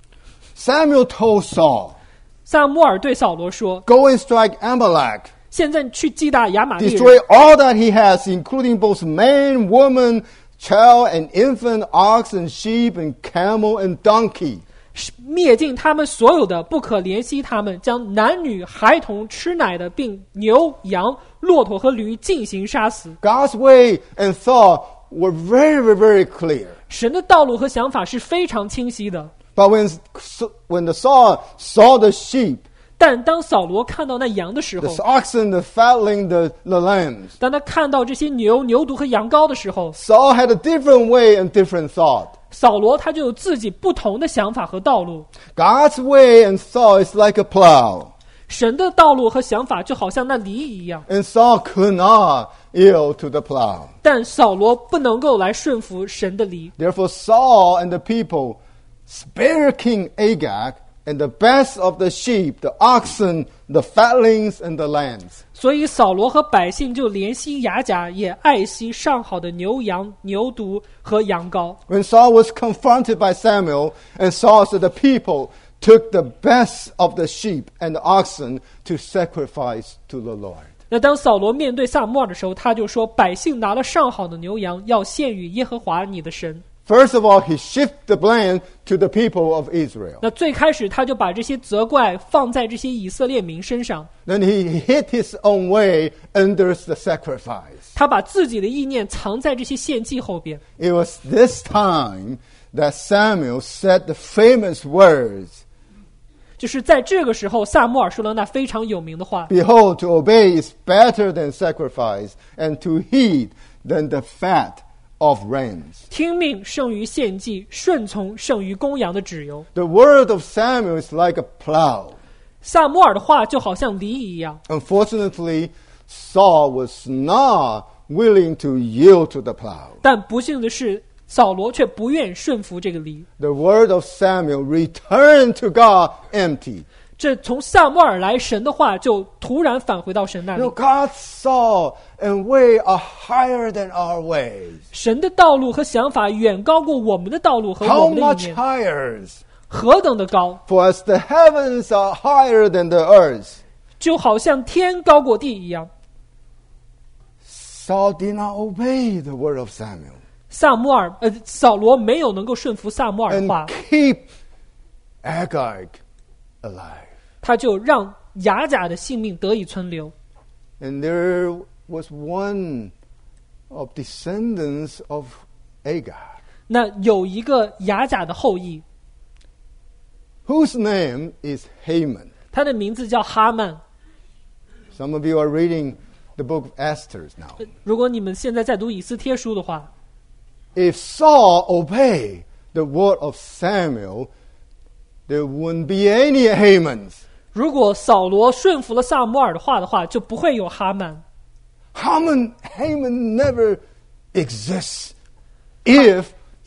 Samuel told Saul, 撒母耳对扫罗说 go and strike Amalek. 现在去击打亚玛力人， Destroy all that he has, including both men, women, child and infant, ox and sheep and camel and donkey. 灭尽他们所有的，不可怜惜他们，将男女孩童吃奶的，并牛羊骆驼和驴进行杀死。 God's way and thought were very, very clear. 神的道路和想法是非常清晰的。 But when, when the Saul saw the sheep, 但当扫罗看到那羊的时 the 候， oxen, the fatling, the, the lambs, 当他看到这些牛、牛犊和羊羔的时候， Saul had a different way and different thought. 扫罗他就有自己不同的想法和道路。 God's way and thought is like a plow. 神的道路和想法就好像那犁一样， And Saul could not yield to the plow. 但扫罗不能够来顺服神的犁。 Therefore Saul and the people spared King Agag and the best of the sheep, the oxen, the fatlings, and the lambs. 所以扫罗和百姓就怜惜雅甲，也爱惜上好的牛羊、牛犊和羊羔。 When Saul was confronted by Samuel, and Saul said the people took the best of the sheep and the oxen to sacrifice to the Lord. 那当扫罗面对撒母耳的时候，他就说：“百姓拿了上好的牛羊，要献与耶和华你的神。” First of all, he shifted the blame to the people of Israel. 那最开始他就把这些责怪放在这些以色列民身上， Then he hid his own way under the sacrifice. 他把自己的意念藏在这些献祭后边。 It was this time that Samuel said the famous words, 就是在这个时候，撒母耳说了那非常有名的话 Behold, to obey is better than sacrifice, and to heed than the fat of rams. 听命胜于献祭，顺从胜于公羊的脂油。 The word of Samuel is like a plow. 撒母耳的话就好像犁一样， Unfortunately, Saul was not willing to yield to the plow. 但不幸的是，扫罗却不愿顺服这个犁。 The word of Samuel returned to God empty. 这从撒母耳来，神的话就突然返回到神那 You 里。 know, God's thought and way are higher than our ways. 神的道路和想法远高过我们的道路和 How 我们的意 much 念， higher? 何等的高！ For as the heavens are higher than the earth. 就好像天高过地一样。 Saul did not obey the word of Samuel 撒母耳，呃，扫罗没有能够顺服撒母耳的 and 话， keep Agag alive. 他就让雅甲的性命得以存留。 And there was one of descendants of Agag, 那有一个雅甲的后裔， whose name is Haman. 他的名字叫哈曼。 Some of you are reading the book of Esther now. 如果你们现在在读以斯帖书的话， If Saul obeyed the word of Samuel, there wouldn't be any Hamans. 如果扫罗顺服了撒母耳的话的话，就不会有哈曼。 Haman, Haman never exists if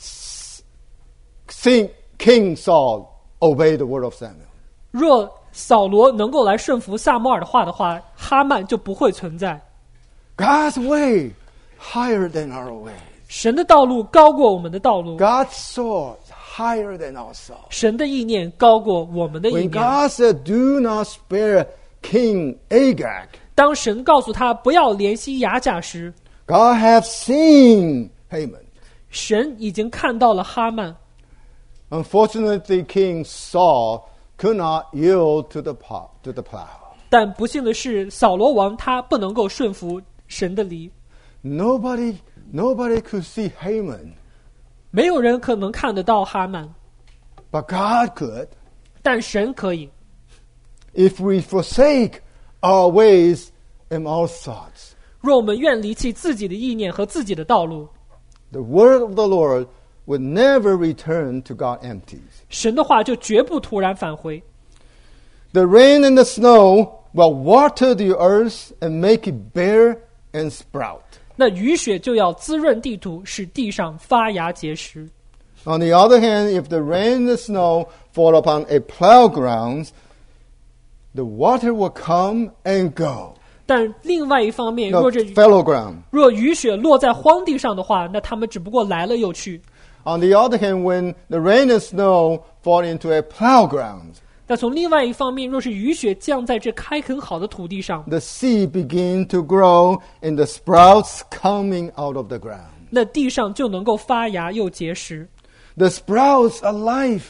King Saul obeyed the word of Samuel. 若扫罗能够来顺服撒母耳的话的话，哈曼就不会存在。 God's way higher than our way. 神的道路高过我们的道路， God's thought higher than our thought. 神的意念高过我们的意 When 念。 God said, "Do not spare King Agag," 当神告诉他不要怜惜雅甲时， God have seen Haman. 神已经看到了哈曼。 Unfortunately, King Saul could not yield to the plow. To the plow. 但不幸的是，扫罗王他不能够顺服神的犁， Nobody, nobody could see Haman, 没有人可能看得到哈曼， but God could. 但神可以。 If we forsake our ways and our thoughts, 若我们愿离弃自己的意念和自己的道路， the word of the Lord would never return to God empty. 神的话就绝不突然返回。 The rain and the snow will water the earth and make it bear and sprout. 那雨雪就要滋润地土，使地上发芽结实。 On the other hand, if the rain and the snow fall upon a plow ground, the water will come and go. 但另外一方面， No, 若这 fallow ground. 若雨雪落在荒地上的话，那他们只不过来了又去。 On the other hand, when the rain and snow fall into a plow ground, 但从另外一方面，若是雨雪降在这开垦好的土地上， the seed begin to grow and the sprouts coming out of the ground. 那地上就能够发芽又结实。 The sprouts of life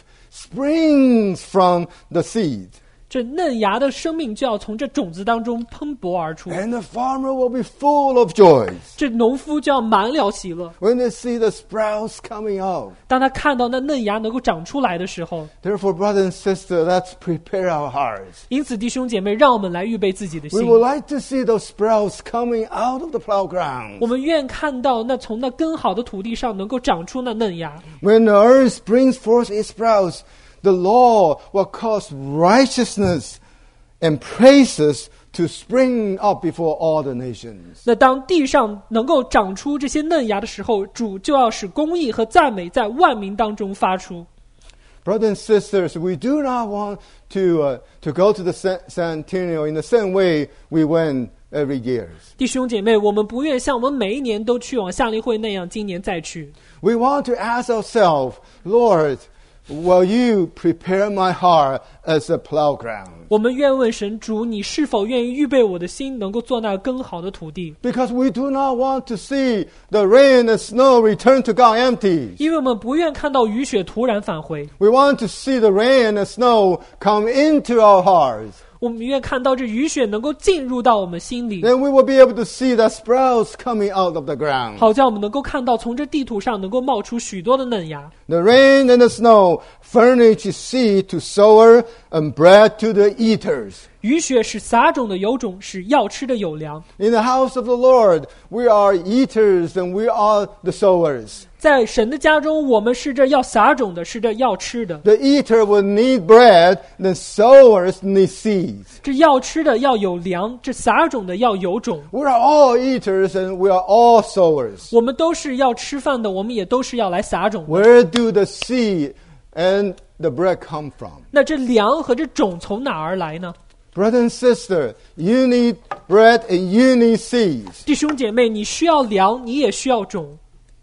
springs from the seed. 这嫩芽的生命就要从这种子当中喷薄而出， And the farmer will be full of joy 这农夫就要满了喜乐。 when they see the sprouts coming out. 当他看到那嫩芽能够长出来的时候， Therefore, brother and sister, let's prepare our hearts. 因此弟兄姐妹，让我们来预备自己的 We 心。 would like to see those sprouts coming out of the plow ground. 我们愿看到那从那耕好的土地上能够长出那嫩芽。 When the earth brings forth its sprouts, the Lord will cause righteousness and praises to spring up before all the nations. 那当地上能够长出这些嫩芽的时候，主就要使公义和赞美在万民当中发出。 Brothers and sisters, we do not want to uh, to go to the centennial in the same way we went every year. 弟兄姐妹，我们不愿像我们每一年都去往夏令会那样，今年再去。 We want to ask ourselves, Lord, will you prepare my heart as a plow ground? 我们愿问神主，你是否愿意预备我的心，能够做那耕好的土地？ Because we do not want to see the rain and snow return to God empty. 因为我们不愿看到雨雪突然返回， We want to see the rain and snow come into our hearts. 我们愿看到这雨雪能够进入到我们心里， Then we will be able to see the sprouts coming out of the ground. 好叫我们能够看到从这地土上能够冒出许多的嫩芽。 The rain and the snow furnish seed to sower and bread to the eaters. 雨雪使撒种的有种，使要吃的有粮。 In the house of the Lord, we are eaters and we are the sowers. 在神的家中，我们是这要撒种的，是这要吃的。 The eater will need bread, the sowers need seeds. 这要吃的要有粮，这撒种的要有种。 We are all eaters and we are all sowers. 我们都是要吃饭的，我们也都是要来撒种的。 Where do the seed and the bread come from? 那这粮和这种从哪儿来呢？ Brother and sister, you need bread and you need seeds. 弟兄姐妹，你需要粮，你也需要种。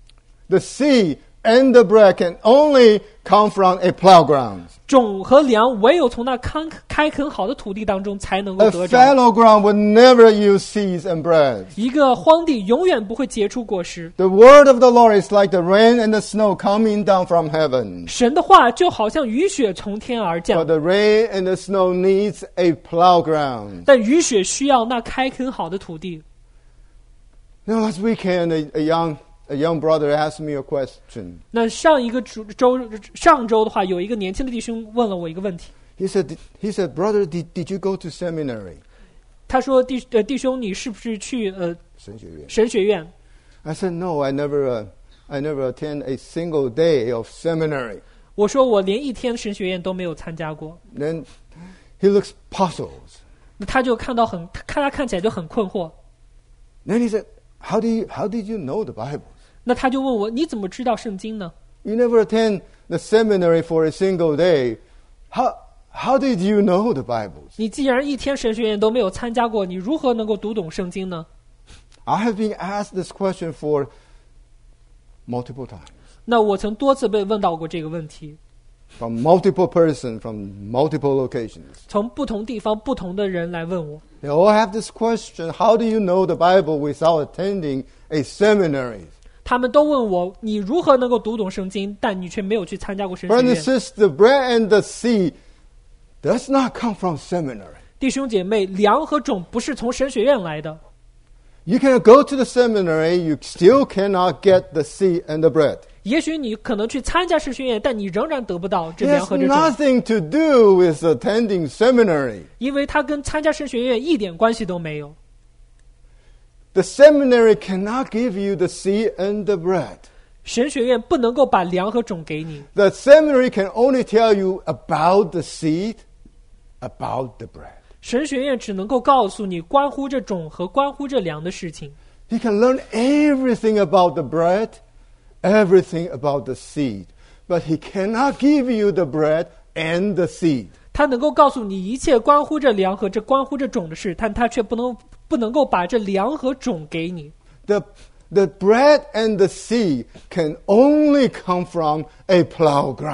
The seed and the bread can only come from a plow ground. 种和粮唯有从那开开垦好的土地当中才能够 A 得着。 fallow ground will never yield seeds and bread. 一个荒地永远不会结出果实。 The word of the Lord is like the rain and the snow coming down from heaven. 神的话就好像雨雪从天而 But 降， the rain and the snow needs a plow ground. 但雨雪需要那开垦好的土地。 Now last weekend, a, a young a young brother asked me a question. 那上一个周周上周的话，有一个年轻的弟兄问了我一个问题， He said, he said, brother, did, did you go to seminary? 他说弟呃弟兄，你是不是去呃神学院。 神学院？ I said, no, I never, uh, I never attend a single day of seminary. 我说我连一天神学院都没有参加过。 Then he looks puzzled. 那他就看到很看他看起来就很困惑。 Then he said, how do you, how did you know the Bible? 那他就问我，你怎么知道圣经呢？ You never attend the seminary for a single day. How, how did you know the Bible? 你既然一天神学院都没有参加过，你如何能够读懂圣经呢？ I have been asked this question for multiple times 那我曾多次被问到过这个问题， from multiple persons from multiple locations. 从不同地方、不同的人来问我。 They all have this question, how do you know the Bible without attending a seminary? 他们都问我，你如何能够读懂圣经，但你却没有去参加过神学 Brothers and 院。 sisters, the bread and the seed does not come from seminary. 弟兄姐妹，粮和种不是从神学院来的。 You can go to the seminary, you still cannot get the seed and the bread. 也许你可能去参加神学院，但你仍然得不到这 It 粮 has 和这种， nothing to do with attending seminary. 因为它跟参加神学院一点关系都没有。 The seminary cannot give you the seed and the bread. 神学院不能够把粮和种给你， The seminary can only tell you about the seed, about the bread. 神学院只能够告诉你关乎这种和关乎这粮的事情。 He can learn everything about the bread, everything about the seed, but he cannot give you the bread and the seed. 他能够告诉你一切关乎这粮和这关乎这种的事，但他却不能不能够把这粮和种给你。 The, the bread and the seed can only come from a plow ground.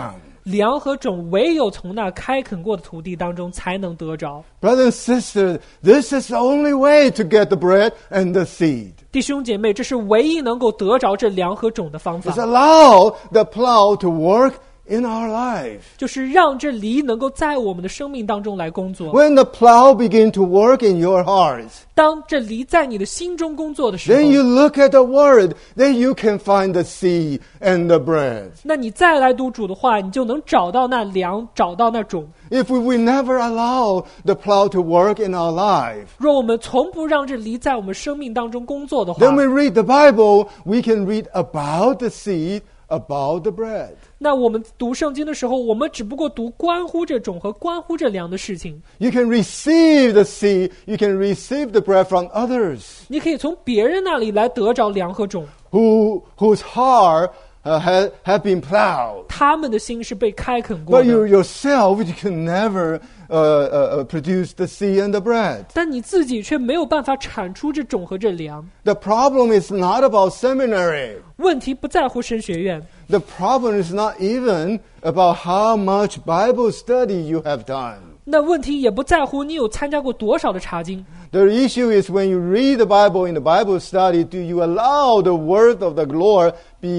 粮和种唯有从那开垦过的土地当中才能得着。 Brothers and sisters, this is the only way to get the bread and the seed. 弟兄姐妹，这是唯一能够得着这粮和种的方 It's 法， allow the plow to work in our life. 就是让这犁能够在我们的生命当中来工作。 When the plow begin to work in your hearts, 当这犁在你的心中工作的时 then you 候， look at the word, then you can find the seed and the bread. 那你再来读主的话，你就能找到那粮，找到那种。 If we, we never allow the plow to work in our life, 若我们从不让这犁在我们生命当中工作的话， then we read the Bible, we can read about the seed, about the bread. 那我们读圣经的时候，我们只不过读关乎这种和关乎这粮的事情。 You can receive the seed, you can receive the bread from others 你可以从别人那里来得着粮和种， who, whose heart uh, have, have been plowed. 他们的心是被开垦过 But you 的。 yourself, you can never uh, uh, uh, produce the seed and the bread. 但你自己却没有办法产出这种和这粮。 The problem is not about seminary. 问题不在乎神学院， The problem is not even about how much Bible study you have done. 那问题也不在乎你有参加过多少的查经。 The issue is when you read the Bible in the Bible study, do you allow the word of the Lord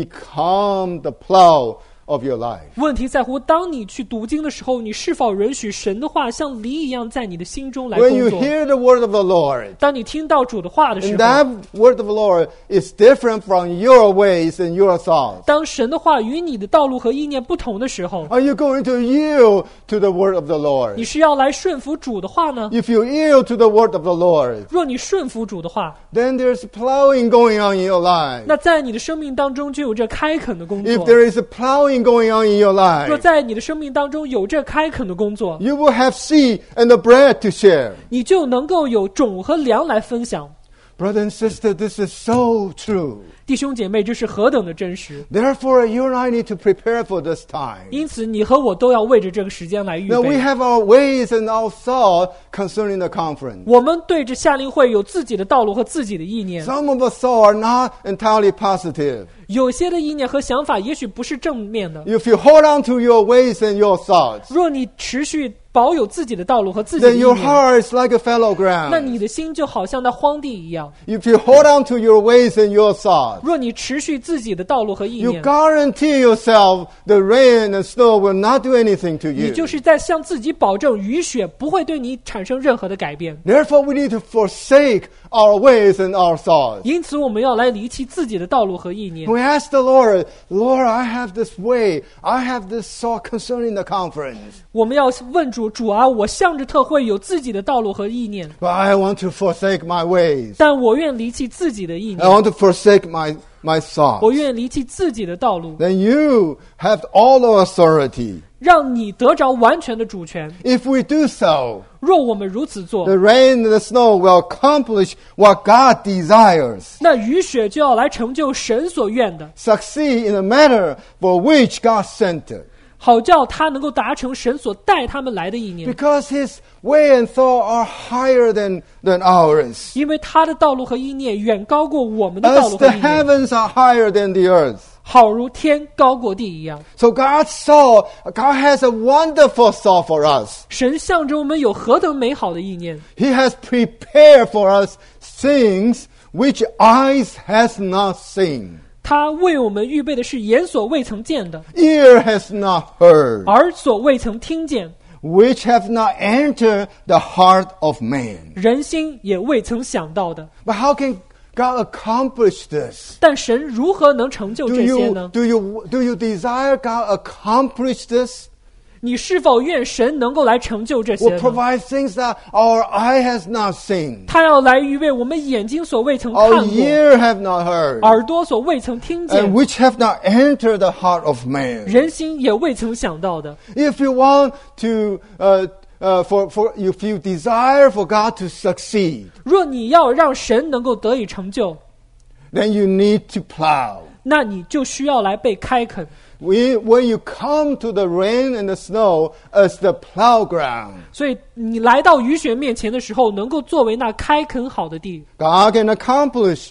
become the plow of your life? 问题在乎当你去读经的时候，你是否允许神的话像犁一样在你的心中来 When 工 you 作。 hear the word of the Lord, 当你听到主的话的时 and 候， that word of the Lord is different from your ways and your thoughts, 当神的话与你的道路和意念不同的时候， are you going to yield to the word of the 你 Lord? 是要来顺服主的话呢？ If you yield to the word of the Lord, 若你顺服主的话， then there's plowing going on in your life. 那在你的生命当中就有这开垦的工 If 作。 there is a plowing going on in your 若 life, 在你的生命当中有这开垦的工作， you will have seed and the bread to share. 你就能够有种和粮来分享。 Brother and sister, this is so true. 弟兄姐妹，这是何等的真实！ Therefore, you and I need to prepare for this time. 因此，你和我都要为着这个时间来预 Now, we 备。 have our ways and our thoughts concerning the conference. 我们对着夏令会有自己的道路和自己的意念， Some of us thoughts are not entirely positive. 有些的意念和想法也许不是正面的。 If you hold on to your ways and your thoughts, 若你持续保有自己的道路和自己的 then 意 your 念， heart is like a fallow 那 ground. 你的心就好像那荒地一样。 If you hold on to your ways and your thoughts, 若你持续自己的道路和意 you 念， guarantee yourself the rain and snow will not do anything to 你 you. 就是在向自己保证雨雪不会对你产生任何的改变。 Therefore, we need to forsake our ways and our thoughts. 因此，我们要来离弃自己的道路和意念。 We ask the Lord, Lord, I have this way, I have this thought concerning the conference, 我们要问主，主啊，我向着特会有自己的道路和意念， but I want to forsake my ways. 但我愿离弃自己的意 I 念， want to forsake my, my 我 thoughts. 愿离弃自己的道路， Then you have all the authority. 让你得着完全的主权。 If we do so, 若我们如此做， the rain and the snow will accomplish what God desires, 那雨雪就要来成就神所愿的， succeed in the matter for which God sent it. 好叫他能够达成神所带他们来的意念。 Because His way and thought are higher than, than ours. 因为他的道路和意念远高过我们的道 As 路和 the 意念， heavens are higher than the earth. 好如天高过地一样。 So God saw, God has a wonderful thought for us. 神向着我们有何等美好的意念， He has prepared for us things which eyes has not seen, 他为我们预备的是眼所未曾见的， ear has not heard, 耳所未曾听见， which have not entered the heart of man. 人心也未曾想到的。 But how can God accomplish this? 但神如何能成就 Do 这些 you, 呢？ do you, do you desire God accomplish this? 你是否愿神能够来成就这些 Will 呢？ provide things that our eye has not seen, 他要来预备我们眼睛所未曾看 our 过， ear have not heard, 耳朵所未曾听 and 见， which have not entered the heart of man. 人心也未曾想到的。 If you want to, uh, uh, for, for, if you desire for God to succeed, 若你要让神能够得以成就， then you need to plow. 那你就需要来被开垦。 We, when you come to the rain and the snow as the plow ground, 所以你来到雨雪面前的时候，能够作为那开垦好的地， God can accomplish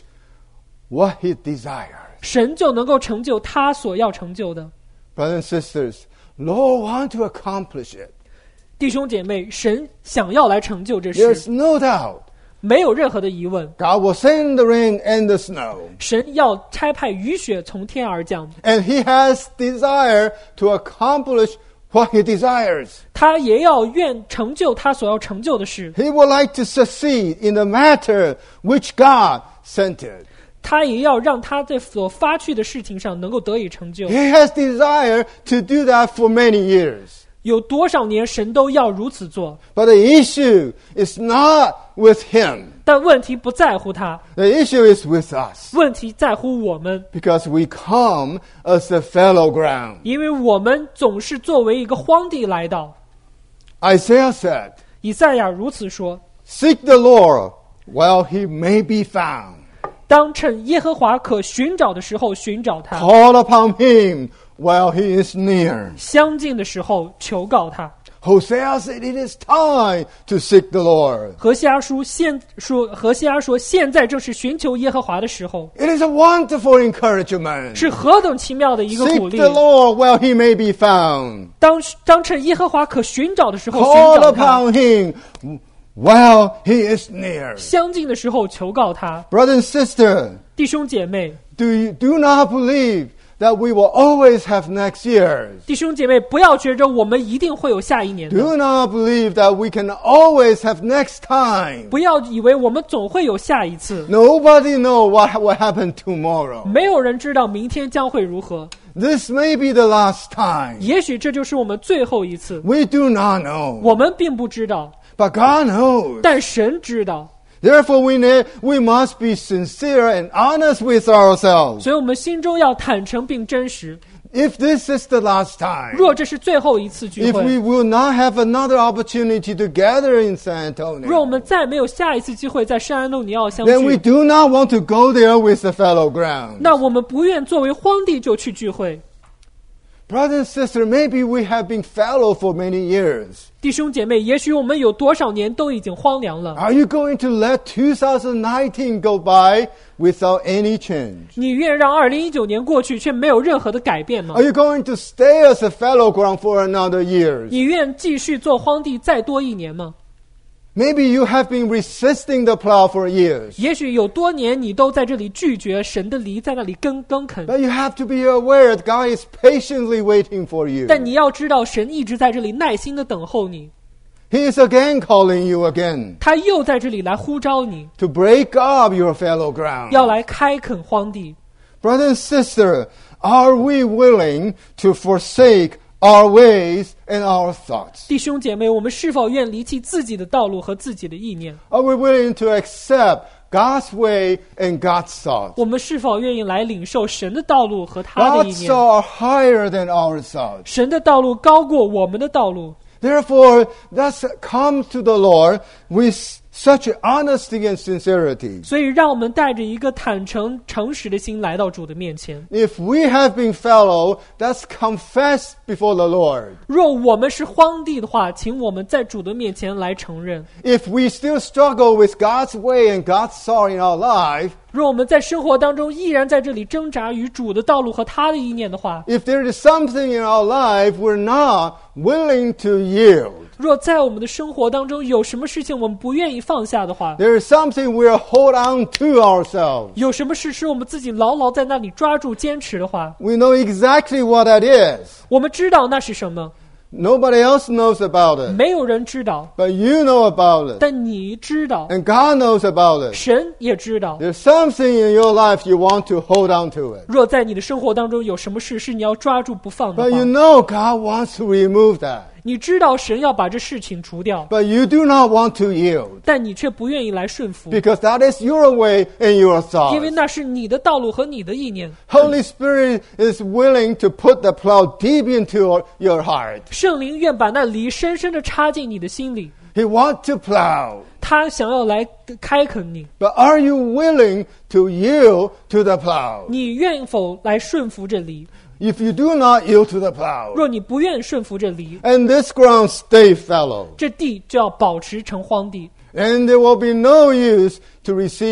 what He desires. 神就能够成就他所要成就的。 Brothers and sisters, Lord want to accomplish it. 弟兄姐妹，神想要来成就这 There's 事， no doubt. 没有任何的疑问。 God will send the rain and the snow. 神要差派雨雪从天而降， And he has desire to accomplish what he desires. 他也要愿成就他所要成就的事， He would like to succeed in the matter which God sent it. 他也要让他在所发去的事情上能够得以成就。 He has desire to do that for many years. 有多少年神都要如此做， But the issue is not with him. 但问题不在乎他， The issue is with us. 问题在乎我们， Because we come as the fallow ground. 因为我们总是作为一个荒地来到。 Isaiah said, 以赛亚如此说： Seek the Lord while he may be found. 当趁耶和华可寻找的时候寻找他， Call upon him while he is near. 相近的时候求告他。 Hosea said it is time to seek the Lord. 何西阿书现说，何西阿说，现在正是寻求耶和华的时候， It is a wonderful encouragement. 是何等奇妙的一个鼓 Seek 励！ the Lord while he may be found. 当当趁耶和华可寻找的时候寻 Call 找他， upon him while he is near. 相近的时候求告他。 Brother and sister, 弟兄姐妹， do you do not believe that we will always have next year? 弟兄姐妹，不要觉着我们一定会有下一年的， Do not believe that we can always have next time. 不要以为我们总会有下一次。 Nobody knows what will happen tomorrow. 没有人知道明天将会如何， This may be the last time. 也许这就是我们最后一次。 We do not know. 我们并不知道， But God knows. 但神知道。 Therefore, we, ne- we must be sincere and honest with ourselves. 所以我们心中要坦诚并真实。 If this is the last time, 若这是最后一次聚 if we 会， will not have another opportunity to gather in San 若我 Antonio, 们再没有下一次机会在圣安东尼奥相 then we 聚， do not want to go there with the fallow ground. 那我们不愿作为荒地就去聚会。 Brother and sister, maybe we have been fallow for many years. 弟兄姐妹，也许我们有多少年都已经荒凉了， Are you going to let two thousand nineteen go by without any change? 你愿让二零一九年过去却没有任何的改变吗 Are？you going to stay as a fallow ground for another year? 你愿继续做荒地再多一年吗？ Maybe you have been resisting the plow for years. 也许有多年你都在这里拒绝神的犁，在那里耕耕垦。 But you have to be aware that God is patiently waiting for you. 但你要知道，神一直在这里耐心的等候你， He is again calling you again 他又在这里来呼召你， to break up your fallow ground. 要来开垦荒地。 Brother and sister, are we willing to forsake our ways and our thoughts? 弟兄姐妹，我们是否愿离弃自己的道路和自己的意念？ Are we willing to accept God's way and God's thoughts? 我们是否愿意来领受神的道路和他的意 God's 念？ thoughts are higher than our thoughts. 神的道路高过我们的道路， Therefore, let's come to the Lord with such honesty and sincerity. 所以让我们带着一个坦诚、诚实的心来到主的面前。 If we have been fallow, let's confess before the Lord. 若我们是荒地的话，请我们在主的面前来承认。 If we still struggle with God's way and God's thought in our life, 若我们在生活当中依然在这里挣扎于主的道路和他的意念的话， if there is something in our life we're not willing to yield, 若在我们的生活当中有什么事情我们不愿意放下的话， there is something we're hold on to ourselves, 有什么事使我们自己牢牢在那里抓住坚持的话， we know exactly what that is. 我们知道那是什么， Nobody else knows about it, 没有人知道， but you know about it, 但你知道， and God knows about it. 神也知道。 There's something in your life you want to hold on to it, 若在你的生活当中有什么事是你要抓住不放的 but you 话， know God wants to remove that, 你知道神要把这事情除掉， but you do not want to yield, 但你却不愿意来顺服， because that is your way and your 因为 thoughts. 那是你的道路和你的意念。 Holy Spirit is willing to put the plow deep into your heart. 圣灵愿把那犁深深的插进你的心里， He wants to plow, 他想要来开垦你， but are you willing to yield to the plow? 你愿否来顺服这犁？ If you do not yield to the plow, 若你不愿顺服这犁， and this ground stay fallow, 这地就要保持成荒地， and there will be no use to receive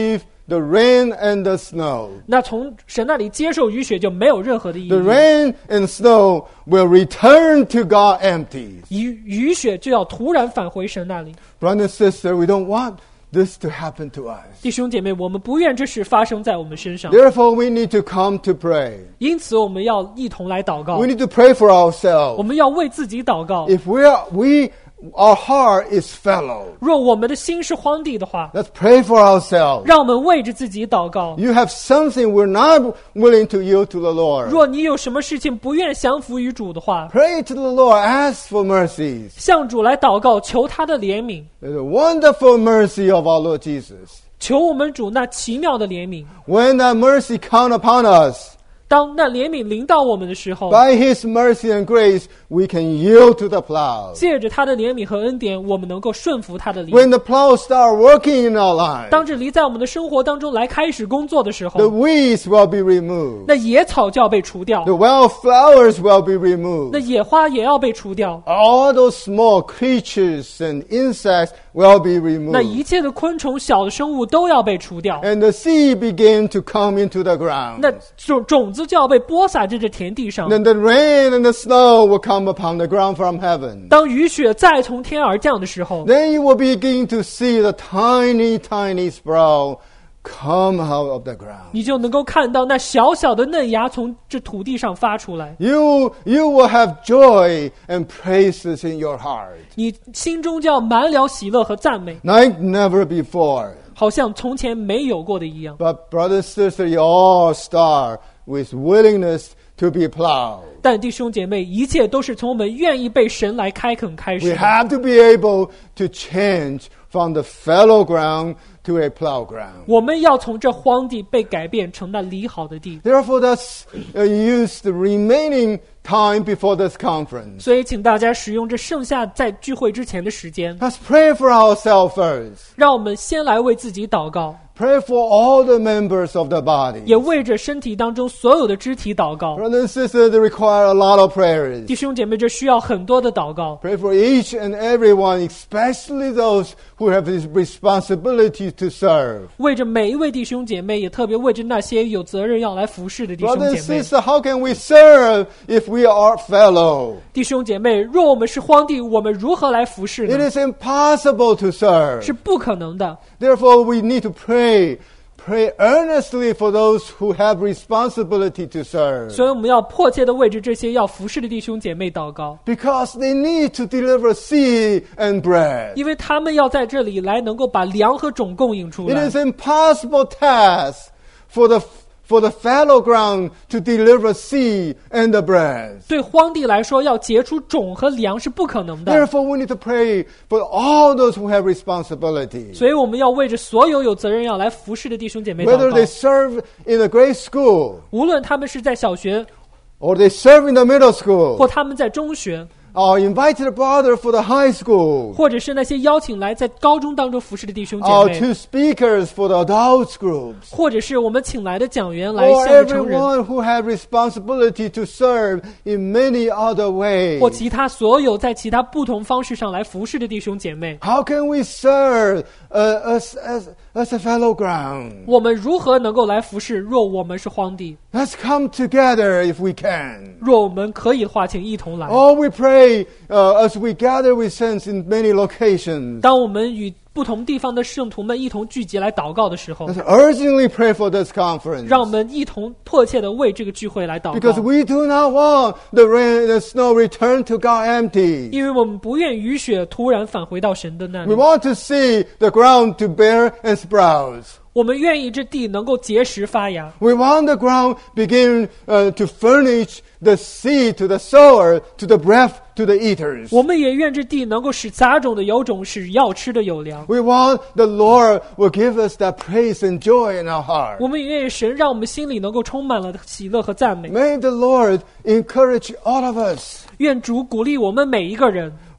the rain and the snow. 那从神那里接受雨雪就没有任何的意义。 The rain and snow will return to God empty. 雨雨雪就要突然返回神那里。 Brother and sister, we don't want this to happen to us. 弟兄姐妹，我们不愿这事发生在我们身上， Therefore, we need to come to pray. 因此我们要一同来祷告 We。need to pray for 我 ourselves. 们要为自己祷告。 If we are, we, our heart is fallow, 若我们的心是荒地的话， let's pray for ourselves. 让我们为着自己祷告。 You have something we're not willing to yield to the Lord. 若你有什么事情不愿降服于主的话， Pray to the Lord. Ask for mercies. 向主来祷告，求他的怜悯， The wonderful mercy of our Lord Jesus. 求我们主那奇妙的怜悯。 When that mercy come upon us, 当那怜悯临到我们的时候， by His mercy and grace, we can yield to the plow. 借着他的怜悯和恩典，我们能够顺服他的灵。 When the plow start working in our lives, 当这离在我们的生活当中来开始工作的时 the 候， weeds will be removed. 那野草就要被除掉， The wildflowers will be 那 removed. 野花也要被除掉， All those small creatures and insects will be 那一 removed. 切的昆虫、小的生物都要被除掉， And the seed begin to come into the ground. 那种种子就要被播撒在这田地上。 Then the rain and the snow will come upon the ground from heaven. 当雨雪再从天而降的时候， Then you will begin to see the tiny, tiny sprout come out of the ground. 你就能够看到那小小的嫩芽从这土地上发出来， You, you will have joy and praises in your heart 你心中就要满了喜乐和赞美， like never before. 好像从前没有过的一样。 But brother, sister, you all start with willingness to be plowed. 但弟兄姐妹，一切都是从我们愿意被神来开垦开 We 始的。 have to be able to change from the fallow ground to a plow ground. 我们要从这荒地被改变成那理好的地。 Therefore, let's uh, use the remaining time before this conference. 所以，请大家使用这剩下在聚会之前的时间， Let's pray for ourselves first. 让我们先来为自己祷告， Pray for all the members of the body. 也为着身体当中所有的肢体祷告。 Brothers and sisters, they require a lot of prayers. 弟兄姐妹，这需要很多的祷告。 Pray for each and everyone, especially those who have this responsibility to serve. 为着每一位弟兄姐妹，也特别为着那些有责任要来服侍的弟兄 Brothers 姐 and 妹。 sisters, how can we serve if we are fallow? 弟兄姐妹，若我们是荒地，我们如何来服侍 It 呢？ is impossible to serve. 是不可能的。 Therefore, we need to pray. Pray earnestly for those who have responsibility to serve. 所以我们要迫切的为着这些要服侍的弟兄姐妹祷告， Because they need to deliver seed and bread. 因为他们要在这里来能够把粮和种供应出 It 来 is。impossible task for the for the fallow ground to deliver seed and the bread. 对荒地来说，要结出种和粮是不可能的。 Therefore, we need to pray for all those who have responsibility. 所以我们要为着所有有责任要来服侍的弟兄姐妹祷 Whether they 告， serve in a grade school 无论他们是在小学， or they serve in the middle 或 school 他们在中学， or invited brother for the high school 或者是那些邀请来在高中当中服侍的弟兄姐 or 妹， two speakers for the adults groups 或者是我们请来的讲员来 or 向着成人， everyone who have responsibility to serve in many other ways. 或其他所有在其他不同方式上来服侍的弟兄姐妹， How can we serve uh, as, as, as a fellow ground? 我们如何能够来服侍？若我们是荒地， Let's come together if we can. 若我们可以的话，请一同来。 Oh, we pray uh, as we gather with saints in many locations. 当我们与不同地方的圣徒们一同聚集来祷告的时候， Let's urgently pray for this conference. 让我们一同迫切的为这个聚会来祷 Because 告， we do not want the rain and the snow return to God empty. 因为我们不愿雨雪突然返回到神的那 We 里， want to see the ground to bear and sprout. 我们愿意这地能够结实发芽， We want the ground begin uh, to furnish the seed to the sower, to the breath, to the eaters. 我们也愿这地能够使杂种的有种，使要吃的有粮。 We want the Lord will give us that praise and joy in our heart. 我们也愿意神让我们心里能够充满了喜乐和赞美。 May the Lord encourage all of us. 愿主鼓励我们每一个人。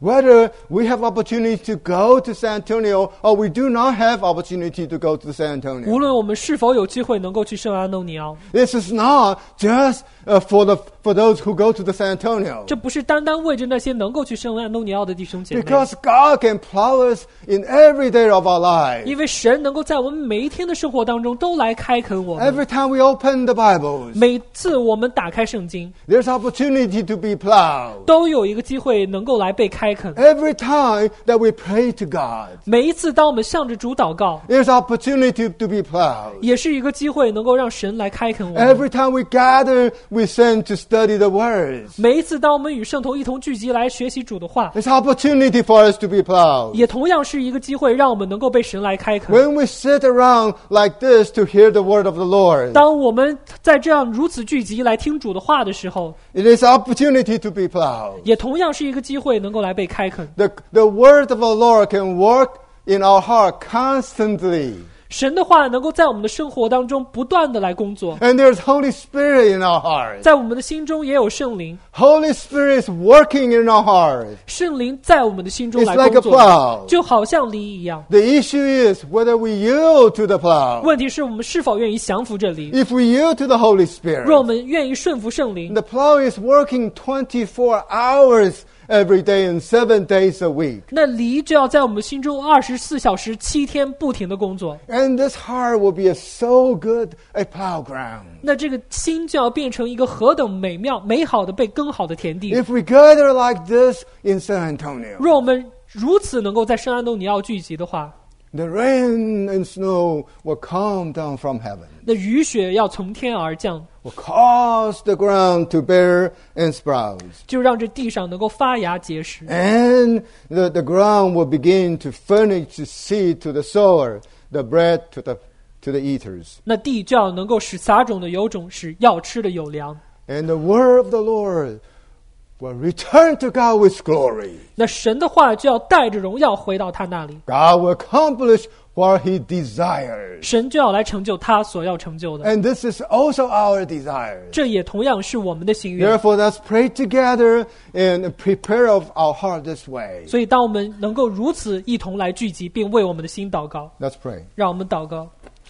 whether we have opportunity to go to San Antonio or we do not have opportunity to go to San 无 Antonio. 论我们是否有机会能够去圣安东尼奥， This is not just uh, for the for those who go to the San Antonio. 这不是单单为着那些能够去圣安东尼奥的弟兄姐妹， Because God can plow us in every day of our life. 因为神能够在我们每一天的生活当中都来开垦我们。 Every time we open the Bibles, 每次我们打开圣经， there's opportunity to be plowed. 都有一个机会能够来被开垦。 Every time that we pray to God, 每一次当我们向着主祷告， there's opportunity to be plowed. 也是一个机会能够让神来开垦我们。 Every time we gather, we send to study the words. 每一次当我们与圣徒一同聚集来学习主的话， It's opportunity for us to be plowed. 也同样是一个机会让我们能够被神来开垦。 When we sit around like this to hear the word of the Lord, 当我们在这样如此聚集来听主的话的时候， it is opportunity to be plowed. 也同样是一个机会能够来被开垦。 The, the word of the Lord can work in our heart constantly. 神的话能够在我们的生活当中不断的来工作， And there's Holy Spirit in our heart. 在我们的心中也有圣灵， Holy Spirit is working in our heart. 圣灵在我们的心中 It's 来 like 工 a 作， plow. 就好像犁一样。 The issue is whether we yield to the plow. 问题是我们是否愿意降服这犁？ If we yield to the Holy 若我 Spirit, 们愿意顺服圣灵， the plow is working twenty-four hours every day and seven days a week. 那犁就要在我们心中二十四小时、七天不停的工作。 And this heart will be a so good a plow ground. 那这个心就要变成一个何等美妙、美好的被耕好的田地。 If we gather like this in San Antonio, 若我们如此能够在圣安东尼奥聚集的话， the rain and snow will come down from heaven, 那雨雪要从天而降， will cause the ground to bear and sprout. 就让这地上能够发芽结实。 And the, the ground will begin to furnish the seed to the sower, the bread to the, to the eaters. 那地就要能够使撒种的有种，使要吃的有粮。 And the word of the Lord will return to God with glory. 那神的话就要带着荣耀回到他那里， God will accomplish what he desires. 神就要来成就他所要成就的。 And this is also our desire. 这也同样是我们的心愿。 Therefore, let's pray together and prepare of our heart this way. 所以，当我们能够如此一同来聚集，并为我们的心祷告， Let's pray. 让我们祷告。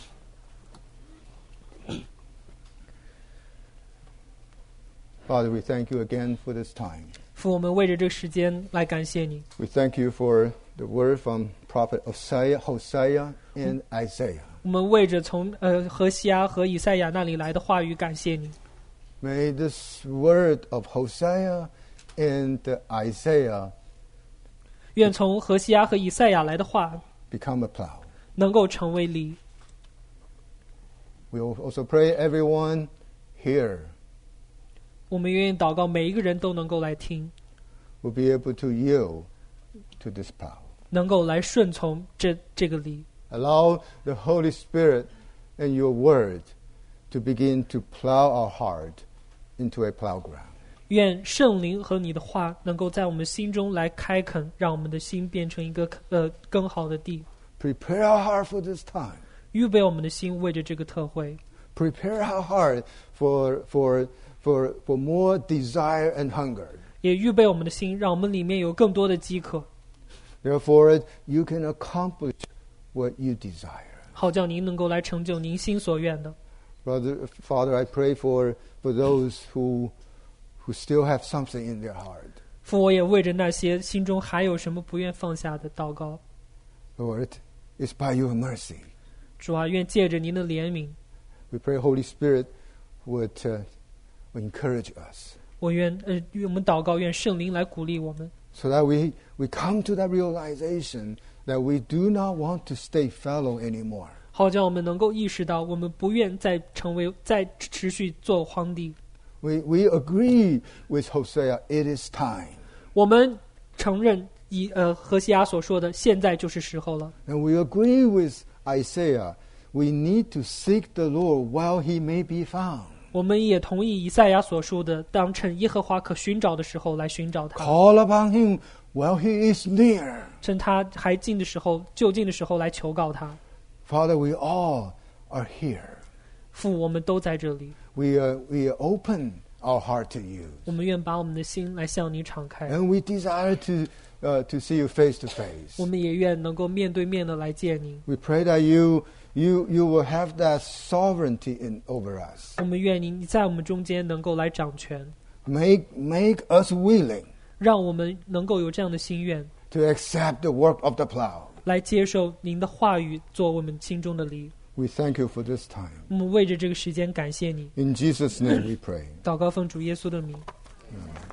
Father, we thank you again for this time. 父，我们为着这个时间来感谢你。 We thank you for the word from Prophet Hosea, Hosea and Isaiah. 我们为着从呃何西阿和以赛亚那里来的话语感谢你。 May this word of Hosea and Isaiah 愿从何西阿和以赛亚来的话 become a plow. 能够成为犁。 We will also pray everyone here 我们愿意祷告，每一个人都能够来听， will be able to yield to this plow. 能够来顺从这这个犁。 Allow the Holy Spirit and your word to begin to plow our heart into a plow ground. 愿圣灵和你的话能够在我们心中来开垦，让我们的心变成一个呃更好的地。 Prepare our heart for this time. 预备我们的心为着这个特会， Prepare our heart for, for, for, for more desire and hunger. 也预备我们的心，让我们里面有更多的饥渴， Therefore, you can accomplish what you desire. 好叫您能够来成就您心所愿的。 Brother, Father, I pray for, for those who, who still have something in their heart. 父，我也为着那些心中还有什么不愿放下的祷告。 Lord, it's by your mercy. 主啊，愿借着您的怜悯， We pray Holy Spirit would, uh, would encourage us 我愿呃，愿我们祷告，愿圣灵来鼓励我们， so that we, we come to that realization that we do not want to stay fallow anymore. 好叫我们能够意识到，我们不愿再成为再持续做荒地。 We, we agree with Hosea, it is time. 我们承认以呃何西阿所说的，现在就是时候了。 And we agree with Isaiah, we need to seek the Lord while he may be found. 我们也同意以赛亚所说的，当趁耶和华可寻找的时候来寻找他， Call upon him while he is near. 趁他还近的时候，就近的时候来求告他。 Father, we all are here. 父，我们都在这里， We, are, we open our heart to you. 我们愿把我们的心来向你敞开， And we desire to uh, to see you face to face. 我们也愿能够面对面的来见您。 We pray that you, you, you will have that sovereignty in over us. 我们愿您在我们中间能够来掌权， Make, make us willing 让我们能够有这样的心愿， to accept the work of the plow. 来接受您的话语做我们心中的梨。 We thank you for this time. 我们为着这个时间感谢你， In Jesus' name we pray. 祷告奉主耶稣的名。 Amen.